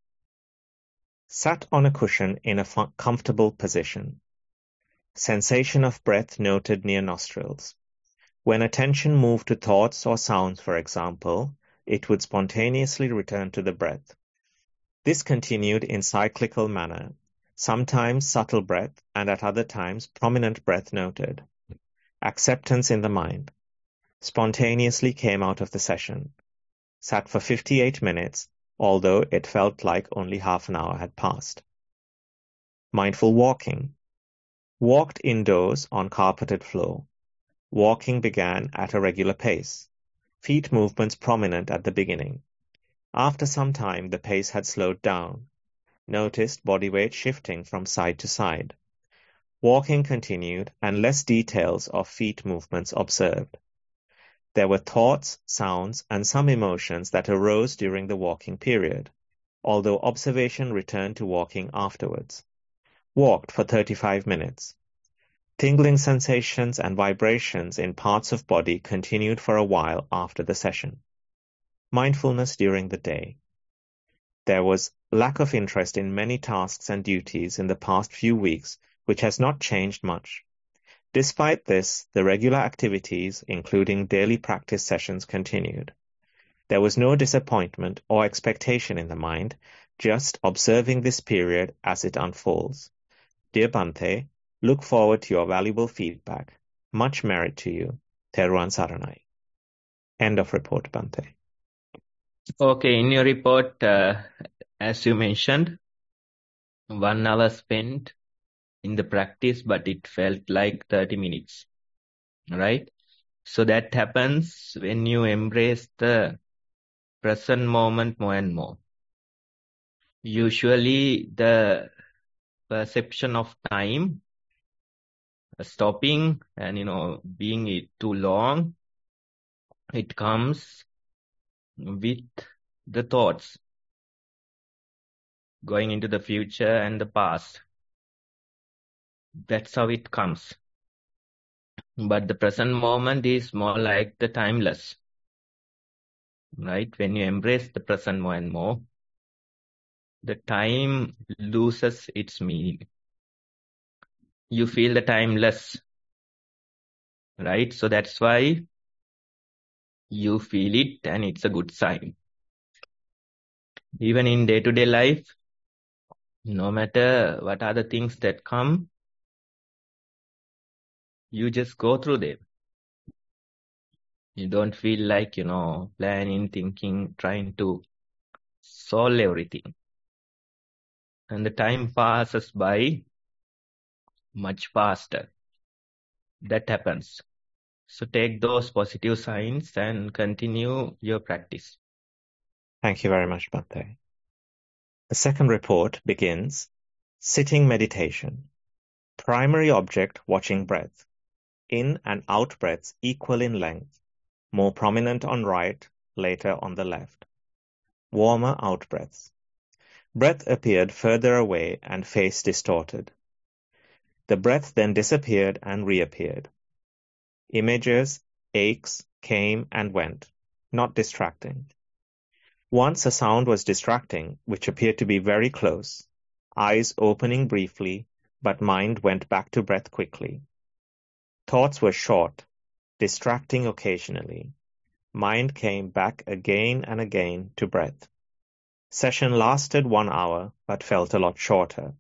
Sat on a cushion in a comfortable position. Sensation of breath noted near nostrils. When attention moved to thoughts or sounds, for example, it would spontaneously return to the breath. This continued in cyclical manner, sometimes subtle breath and at other times prominent breath noted. Acceptance in the mind. Spontaneously came out of the session. Sat for 58 minutes, although it felt like only half an hour had passed. Mindful walking. Walked indoors on carpeted floor. Walking began at a regular pace. Feet movements prominent at the beginning. After some time, the pace had slowed down. Noticed body weight shifting from side to side. Walking continued and less details of feet movements observed. There were thoughts, sounds, and some emotions that arose during the walking period, although observation returned to walking afterwards. Walked for 35 minutes. Tingling sensations and vibrations in parts of body continued for a while after the session. Mindfulness during the day. There was lack of interest in many tasks and duties in the past few weeks, which has not changed much. Despite this, the regular activities, including daily practice sessions, continued. There was no disappointment or expectation in the mind, just observing this period as it unfolds. Dear Bhante, look forward to your valuable feedback. Much merit to you. Therwan Saranai. End of report, Bhante. Okay, in your report, as you mentioned, 1 hour spent in the practice, but it felt like 30 minutes, right? So that happens when you embrace the present moment more and more. Usually the perception of time stopping and, being it too long, it comes with the thoughts going into the future and the past. That's how it comes. But the present moment is more like the timeless, right? When you embrace the present more and more, the time loses its meaning. You feel the timeless, right? So that's why you feel it, and it's a good sign. Even in day-to-day life, no matter what are the things that come, you just go through them. You don't feel like, planning, thinking, trying to solve everything. And the time passes by much faster. That happens. So take those positive signs and continue your practice. Thank you very much, Bhante. The second report begins, sitting meditation. Primary object, watching breath. In and out breaths equal in length, more prominent on right, later on the left. Warmer out breaths. Breath appeared further away and face distorted. The breath then disappeared and reappeared. Images, aches, came and went, not distracting. Once a sound was distracting, which appeared to be very close, eyes opening briefly, but mind went back to breath quickly. Thoughts were short, distracting occasionally. Mind came back again and again to breath. Session lasted 1 hour, but felt a lot shorter.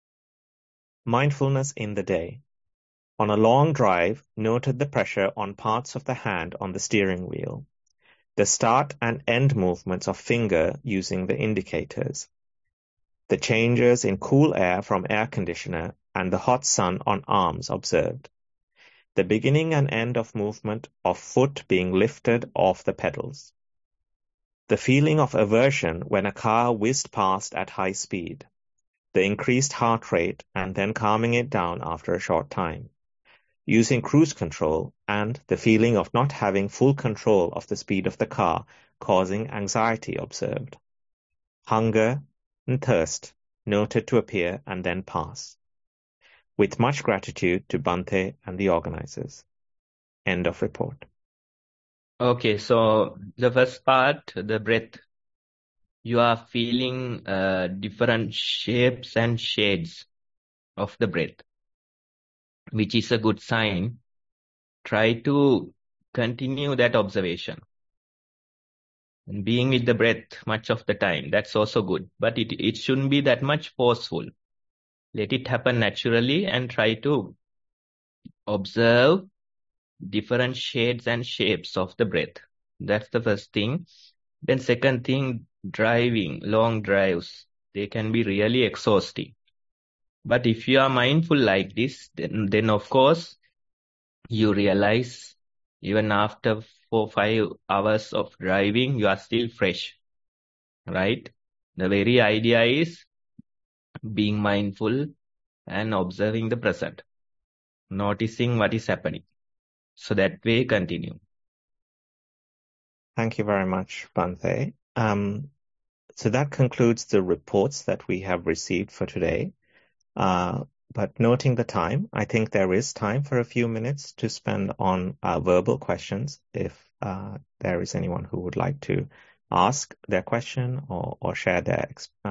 Mindfulness in the day. On a long drive, noted the pressure on parts of the hand on the steering wheel. The start and end movements of finger using the indicators. The changes in cool air from air conditioner and the hot sun on arms observed. The beginning and end of movement of foot being lifted off the pedals. The feeling of aversion when a car whizzed past at high speed. The increased heart rate and then calming it down after a short time. Using cruise control and the feeling of not having full control of the speed of the car causing anxiety observed. Hunger and thirst noted to appear and then pass. With much gratitude to Bhante and the organizers. End of report. Okay, so the first part, the breath. You are feeling different shapes and shades of the breath, which is a good sign. Try to continue that observation. And being with the breath much of the time, that's also good. But it shouldn't be that much forceful. Let it happen naturally and try to observe different shades and shapes of the breath. That's the first thing. Then second thing, driving, long drives, they can be really exhausting. But if you are mindful like this, then of course, you realize even after 4-5 hours of driving, you are still fresh, right? The very idea is being mindful and observing the present, noticing what is happening. So that way, continue. Thank you very much, Bhante. So that concludes the reports that we have received for today. But noting the time, I think there is time for a few minutes to spend on verbal questions if there is anyone who would like to ask their question or share their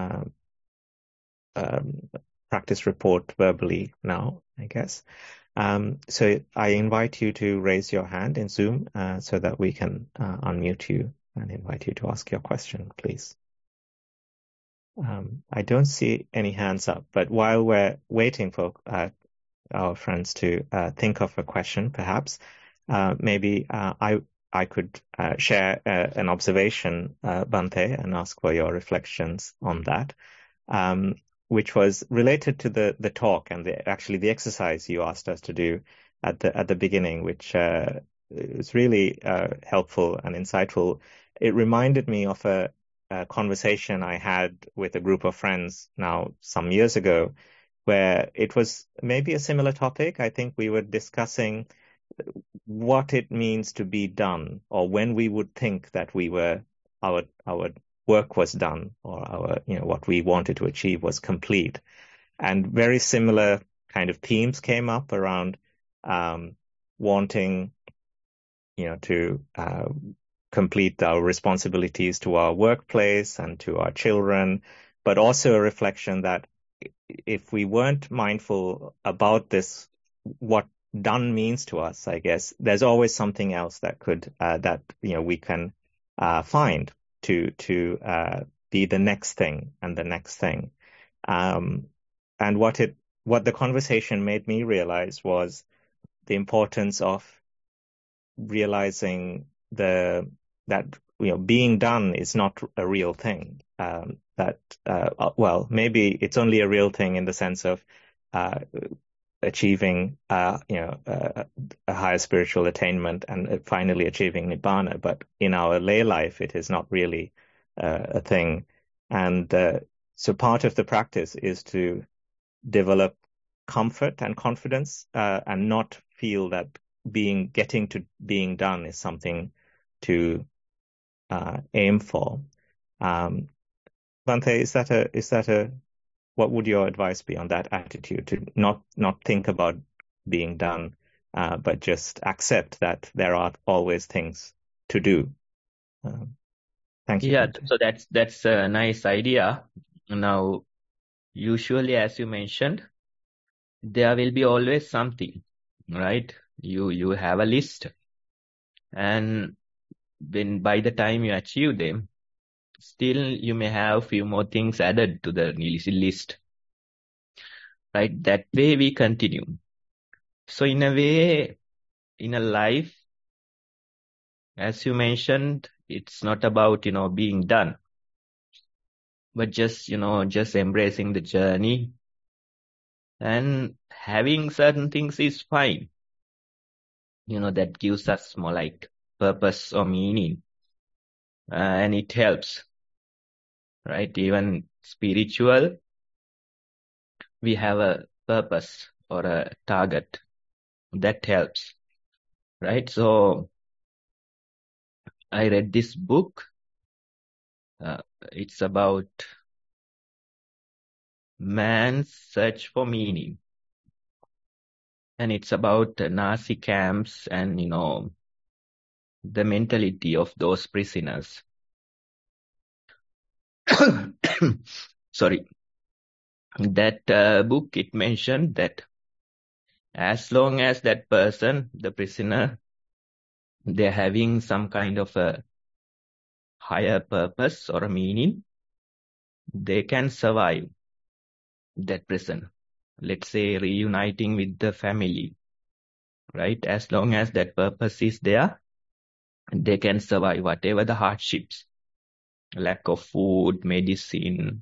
practice report verbally now, I guess. So I invite you to raise your hand in Zoom so that we can unmute you and invite you to ask your question, please. I don't see any hands up, but while we're waiting for our friends to think of a question, perhaps maybe I could share an observation, Bhante, and ask for your reflections on that, which was related to the talk and actually the exercise you asked us to do at the beginning, which is really helpful and insightful. It reminded me of a conversation I had with a group of friends now some years ago, where it was maybe a similar topic. I think we were discussing what it means to be done, or when we would think that our work was done, or what we wanted to achieve was complete. And very similar kind of themes came up around wanting to complete our responsibilities to our workplace and to our children, but also a reflection that if we weren't mindful about this, what done means to us, I guess there's always something else that could we can find to be the next thing and the next thing. And what the conversation made me realize was the importance of realizing that being done is not a real thing. Maybe it's only a real thing in the sense of achieving a higher spiritual attainment and finally achieving nibbana, but in our lay life it is not really a thing. And so part of the practice is to develop comfort and confidence and not feel that getting to being done is something to aim for. Bhante, what would your advice be on that attitude, to not think about being done, but just accept that there are always things to do? Thank you. Yeah, Bhante. so that's a nice idea. Now, usually, as you mentioned, there will be always something, right? You have a list, and when by the time you achieve them, still you may have a few more things added to the list, right? That way we continue. So in a way, in a life, as you mentioned, it's not about, being done, but just embracing the journey, and having certain things is fine. That gives us more like purpose or meaning, and it helps, right? Even spiritual, we have a purpose or a target that helps, right? So I read this book. It's about man's search for meaning, and it's about Nazi camps and the mentality of those prisoners. Sorry. That book, it mentioned that as long as that person, the prisoner, they're having some kind of a higher purpose or a meaning, they can survive that prison. Let's say reuniting with the family, right? As long as that purpose is there, they can survive whatever the hardships, lack of food, medicine,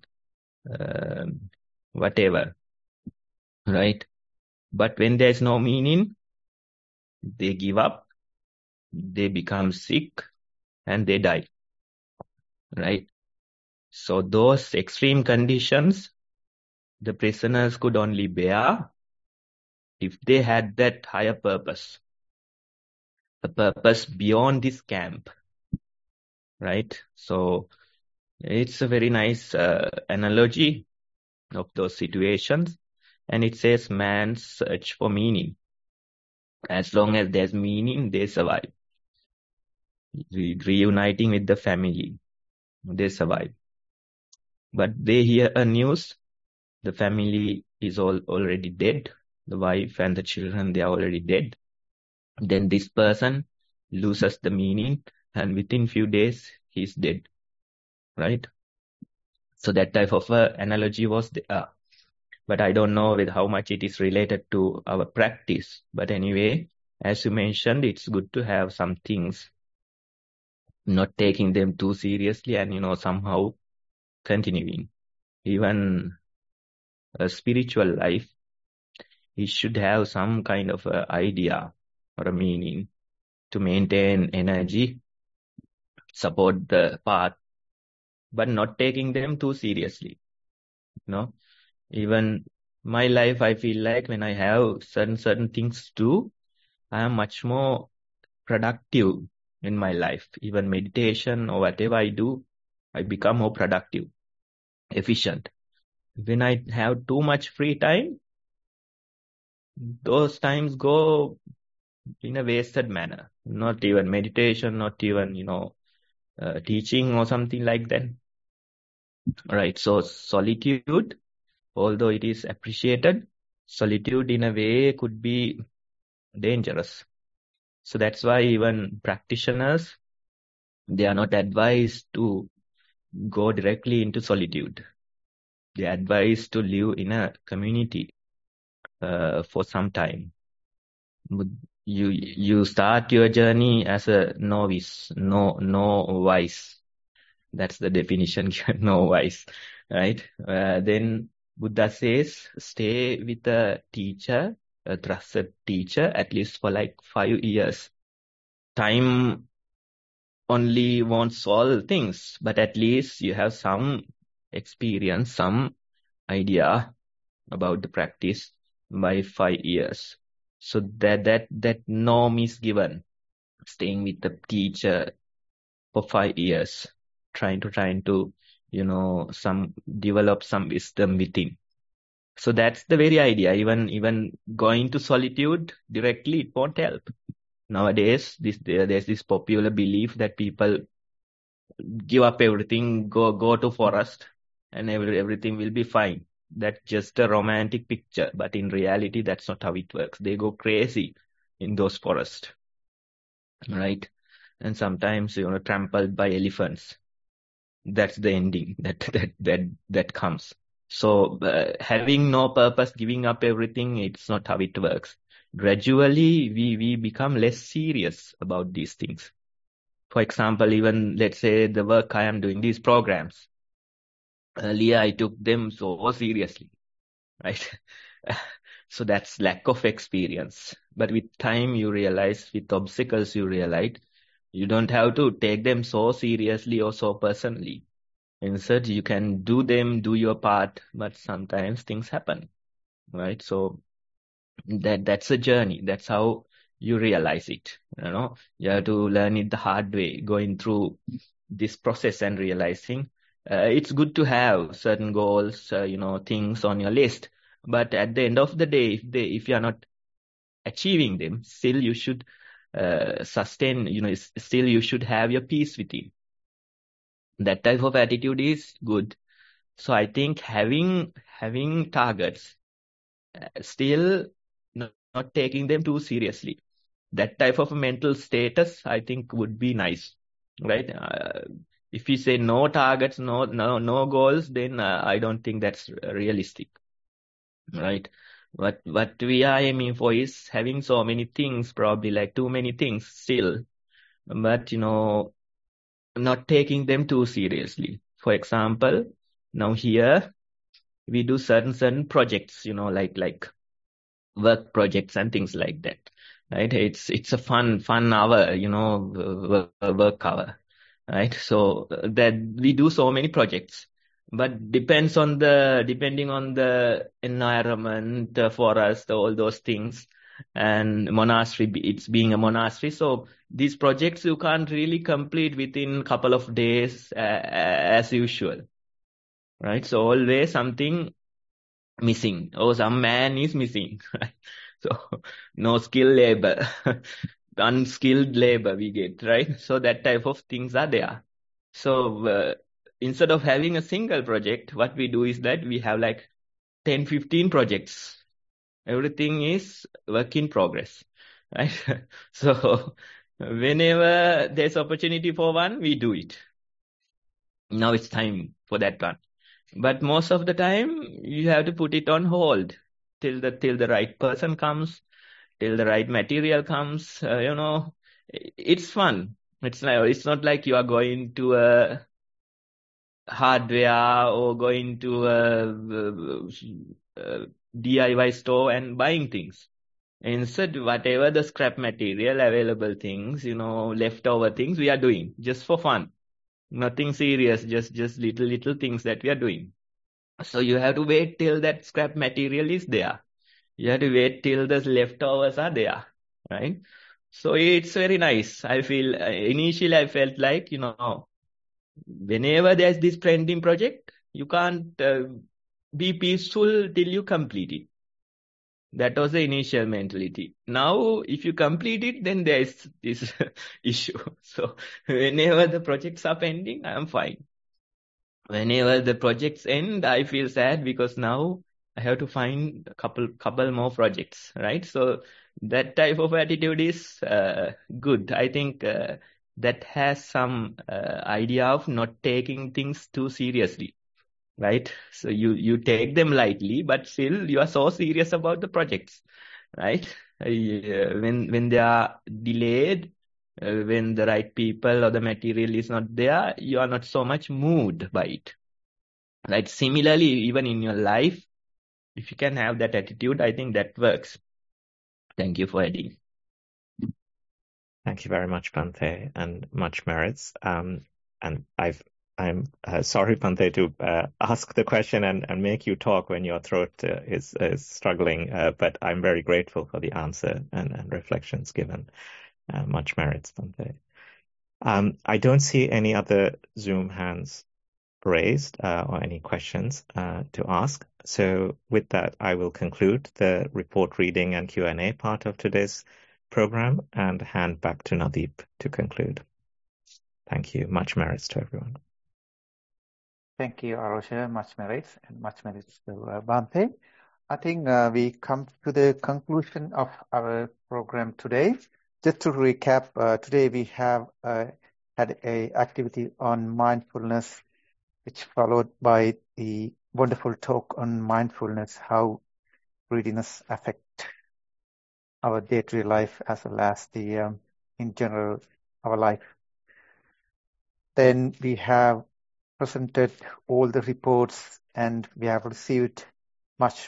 whatever, right? But when there's no meaning, they give up, they become sick, and they die, right? So those extreme conditions, the prisoners could only bear if they had that higher purpose, a purpose beyond this camp, right? So it's a very nice analogy of those situations, and it says man's search for meaning. As long as there's meaning, they survive. Reuniting with the family, they survive. But they hear a news, the family is already dead, the wife and the children, they are already dead. Then this person loses the meaning, and within few days, he's dead, right? So that type of analogy was there. But I don't know with how much it is related to our practice. But anyway, as you mentioned, it's good to have some things, not taking them too seriously and, somehow continuing. Even a spiritual life, it should have some kind of a idea or a meaning to maintain energy, support the path, but not taking them too seriously. Even my life, I feel like when I have certain things to do, I am much more productive in my life. Even meditation or whatever I do, I become more productive, efficient. When I have too much free time, those times go in a wasted manner. Not even meditation, not even, teaching or something like that. Right. So solitude, although it is appreciated, solitude in a way could be dangerous. So that's why even practitioners, they are not advised to go directly into solitude. They are advised to live in a community for some time. You start your journey as a novice, novice. That's the definition, novice, right? Then Buddha says, stay with a teacher, a trusted teacher, at least for like 5 years. Time only won't solve things, but at least you have some experience, some idea about the practice by 5 years. So that norm is given, staying with the teacher for 5 years, trying to develop some wisdom within. So that's the very idea. Even going to solitude directly, it won't help. Nowadays, there's this popular belief that people give up everything, go to forest, and everything will be fine. That's just a romantic picture, but in reality, that's not how it works. They go crazy in those forests, right? And sometimes, trampled by elephants. That's the ending that comes. So having no purpose, giving up everything, it's not how it works. Gradually, we become less serious about these things. For example, even let's say the work I am doing, these programs. Earlier, I took them so seriously, right? So that's lack of experience. But with time, you realize, with obstacles, you realize you don't have to take them so seriously or so personally. Instead, you can do your part, but sometimes things happen, right? So that's a journey. That's how you realize it. You have to learn it the hard way, going through this process and realizing it's good to have certain goals, things on your list. But at the end of the day, if you are not achieving them, still you should sustain, still you should have your peace within. That type of attitude is good. So I think having targets, still not taking them too seriously, that type of a mental status, I think, would be nice, right? If we say no targets, no goals, then I don't think that's realistic, right? What we are aiming for is having so many things, probably like too many things still, but not taking them too seriously. For example, now here we do certain projects, like work projects and things like that, right? It's a fun hour, work hour, right? So that we do so many projects, but depending on the environment, forest, all those things, and monastery, it's being a monastery. So these projects you can't really complete within a couple of days as usual, right? So always something missing, or some man is missing, right? So no skilled labor, unskilled labor we get, right? So that type of things are there. So instead of having a single project, what we do is that we have like 10, 15 projects. Everything is work in progress, right? So whenever there's opportunity for one, we do it. Now it's time for that one. But most of the time, you have to put it on hold till the right person comes, till the right material comes. It's fun. It's not like you are going to a hardware or going to a DIY store and buying things. Instead, whatever the scrap material, available things, leftover things we are doing just for fun. Nothing serious, just little things that we are doing. So you have to wait till that scrap material is there. You have to wait till the leftovers are there, right? So it's very nice. I feel initially I felt like, whenever there's this trending project, you can't be peaceful till you complete it. That was the initial mentality. Now, if you complete it, then there is this issue. So whenever the projects are pending, I am fine. Whenever the projects end, I feel sad because now I have to find a couple more projects, right? So that type of attitude is good. I think that has some idea of not taking things too seriously, right? So you take them lightly, but still you are so serious about the projects, right? When they are delayed, when the right people or the material is not there, you are not so much moved by it, right? Similarly, even in your life, if you can have that attitude, I think that works. Thank you for adding. Thank you very much, Bhante, and much merits. And I'm sorry, Bhante, to ask the question and make you talk when your throat is struggling, but I'm very grateful for the answer and reflections given. Much merits, Bhante. I don't see any other Zoom hands raised or any questions to ask. So with that, I will conclude the report reading and Q&A part of today's program and hand back to Nadeep to conclude. Thank you. Much merits to everyone. Thank you, Arosha. Much merits and much merits to Bhante. I think we come to the conclusion of our program today. Just to recap, today we have had a activity on mindfulness, which followed by the wonderful talk on mindfulness, how greediness affect our day-to-day life as well as the in general our life. Then we have presented all the reports and we have received much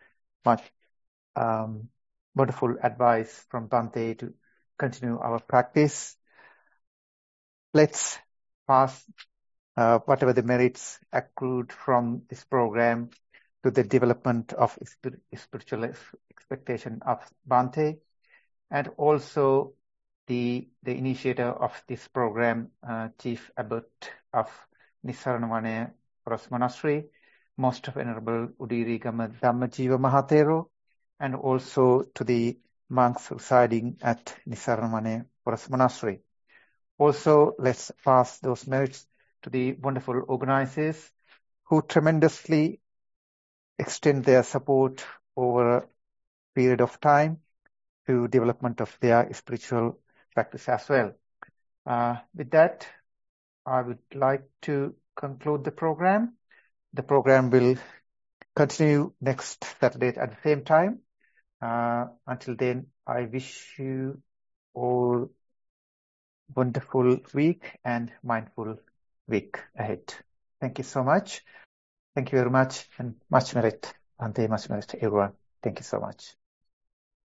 wonderful advice from Bhante to continue our practice. Let's pass whatever the merits accrued from this program to the development of spiritual expectation of Bhante, and also the initiator of this program, Chief Abbot of Nisaranawane Forest Monastery, Most Venerable Udiri Gama Dhammajiva Mahatero, and also to the monks residing at Nisaranawane Forest Monastery. Also, let's pass those merits to the wonderful organizers who tremendously extend their support over a period of time to development of their spiritual practice as well. With that, I would like to conclude the program. The program will continue next Saturday at the same time. Until then, I wish you all wonderful week and mindful week ahead. Thank you so much. Thank you very much and much merit. Bhante, much merit to everyone. Thank you so much.